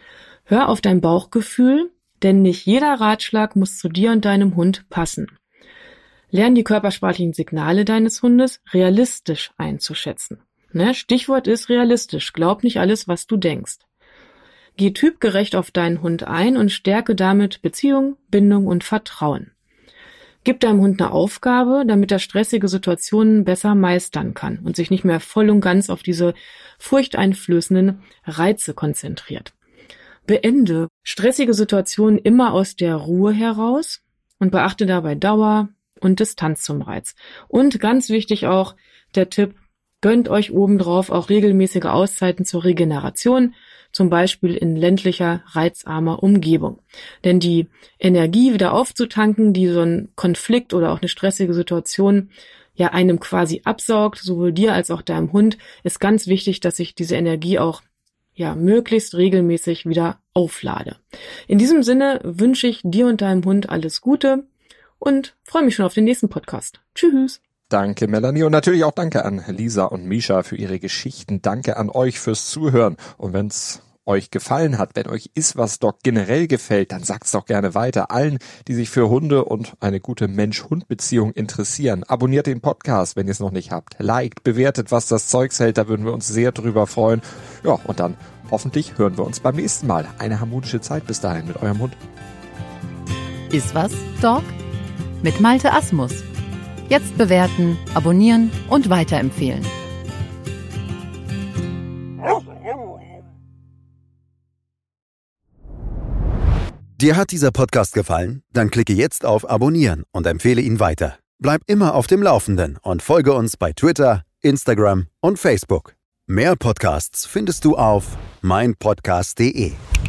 Hör auf dein Bauchgefühl, denn nicht jeder Ratschlag muss zu dir und deinem Hund passen. Lern die körpersprachlichen Signale deines Hundes realistisch einzuschätzen. Ne? Stichwort ist realistisch, glaub nicht alles, was du denkst. Geh typgerecht auf deinen Hund ein und stärke damit Beziehung, Bindung und Vertrauen. Gib deinem Hund eine Aufgabe, damit er stressige Situationen besser meistern kann und sich nicht mehr voll und ganz auf diese furchteinflößenden Reize konzentriert. Beende stressige Situationen immer aus der Ruhe heraus und beachte dabei Dauer und Distanz zum Reiz. Und ganz wichtig auch der Tipp, gönnt euch obendrauf auch regelmäßige Auszeiten zur Regeneration, zum Beispiel in ländlicher, reizarmer Umgebung. Denn die Energie wieder aufzutanken, die so ein Konflikt oder auch eine stressige Situation ja einem quasi absaugt, sowohl dir als auch deinem Hund, ist ganz wichtig, dass ich diese Energie auch ja möglichst regelmäßig wieder auflade. In diesem Sinne wünsche ich dir und deinem Hund alles Gute und freue mich schon auf den nächsten Podcast. Tschüss! Danke, Melanie. Und natürlich auch danke an Lisa und Misha für ihre Geschichten. Danke an euch fürs Zuhören. Und wenn's euch gefallen hat, wenn euch Iswas Dog generell gefällt, dann sagt's doch gerne weiter. Allen, die sich für Hunde und eine gute Mensch-Hund-Beziehung interessieren. Abonniert den Podcast, wenn ihr es noch nicht habt. Liked, bewertet, was das Zeugs hält. Da würden wir uns sehr drüber freuen. Ja, und dann hoffentlich hören wir uns beim nächsten Mal. Eine harmonische Zeit bis dahin mit eurem Hund. Iswas Dog? Mit Malte Asmus. Jetzt bewerten, abonnieren und weiterempfehlen. Dir hat dieser Podcast gefallen? Dann klicke jetzt auf Abonnieren und empfehle ihn weiter. Bleib immer auf dem Laufenden und folge uns bei Twitter, Instagram und Facebook. Mehr Podcasts findest du auf mein podcast punkt de.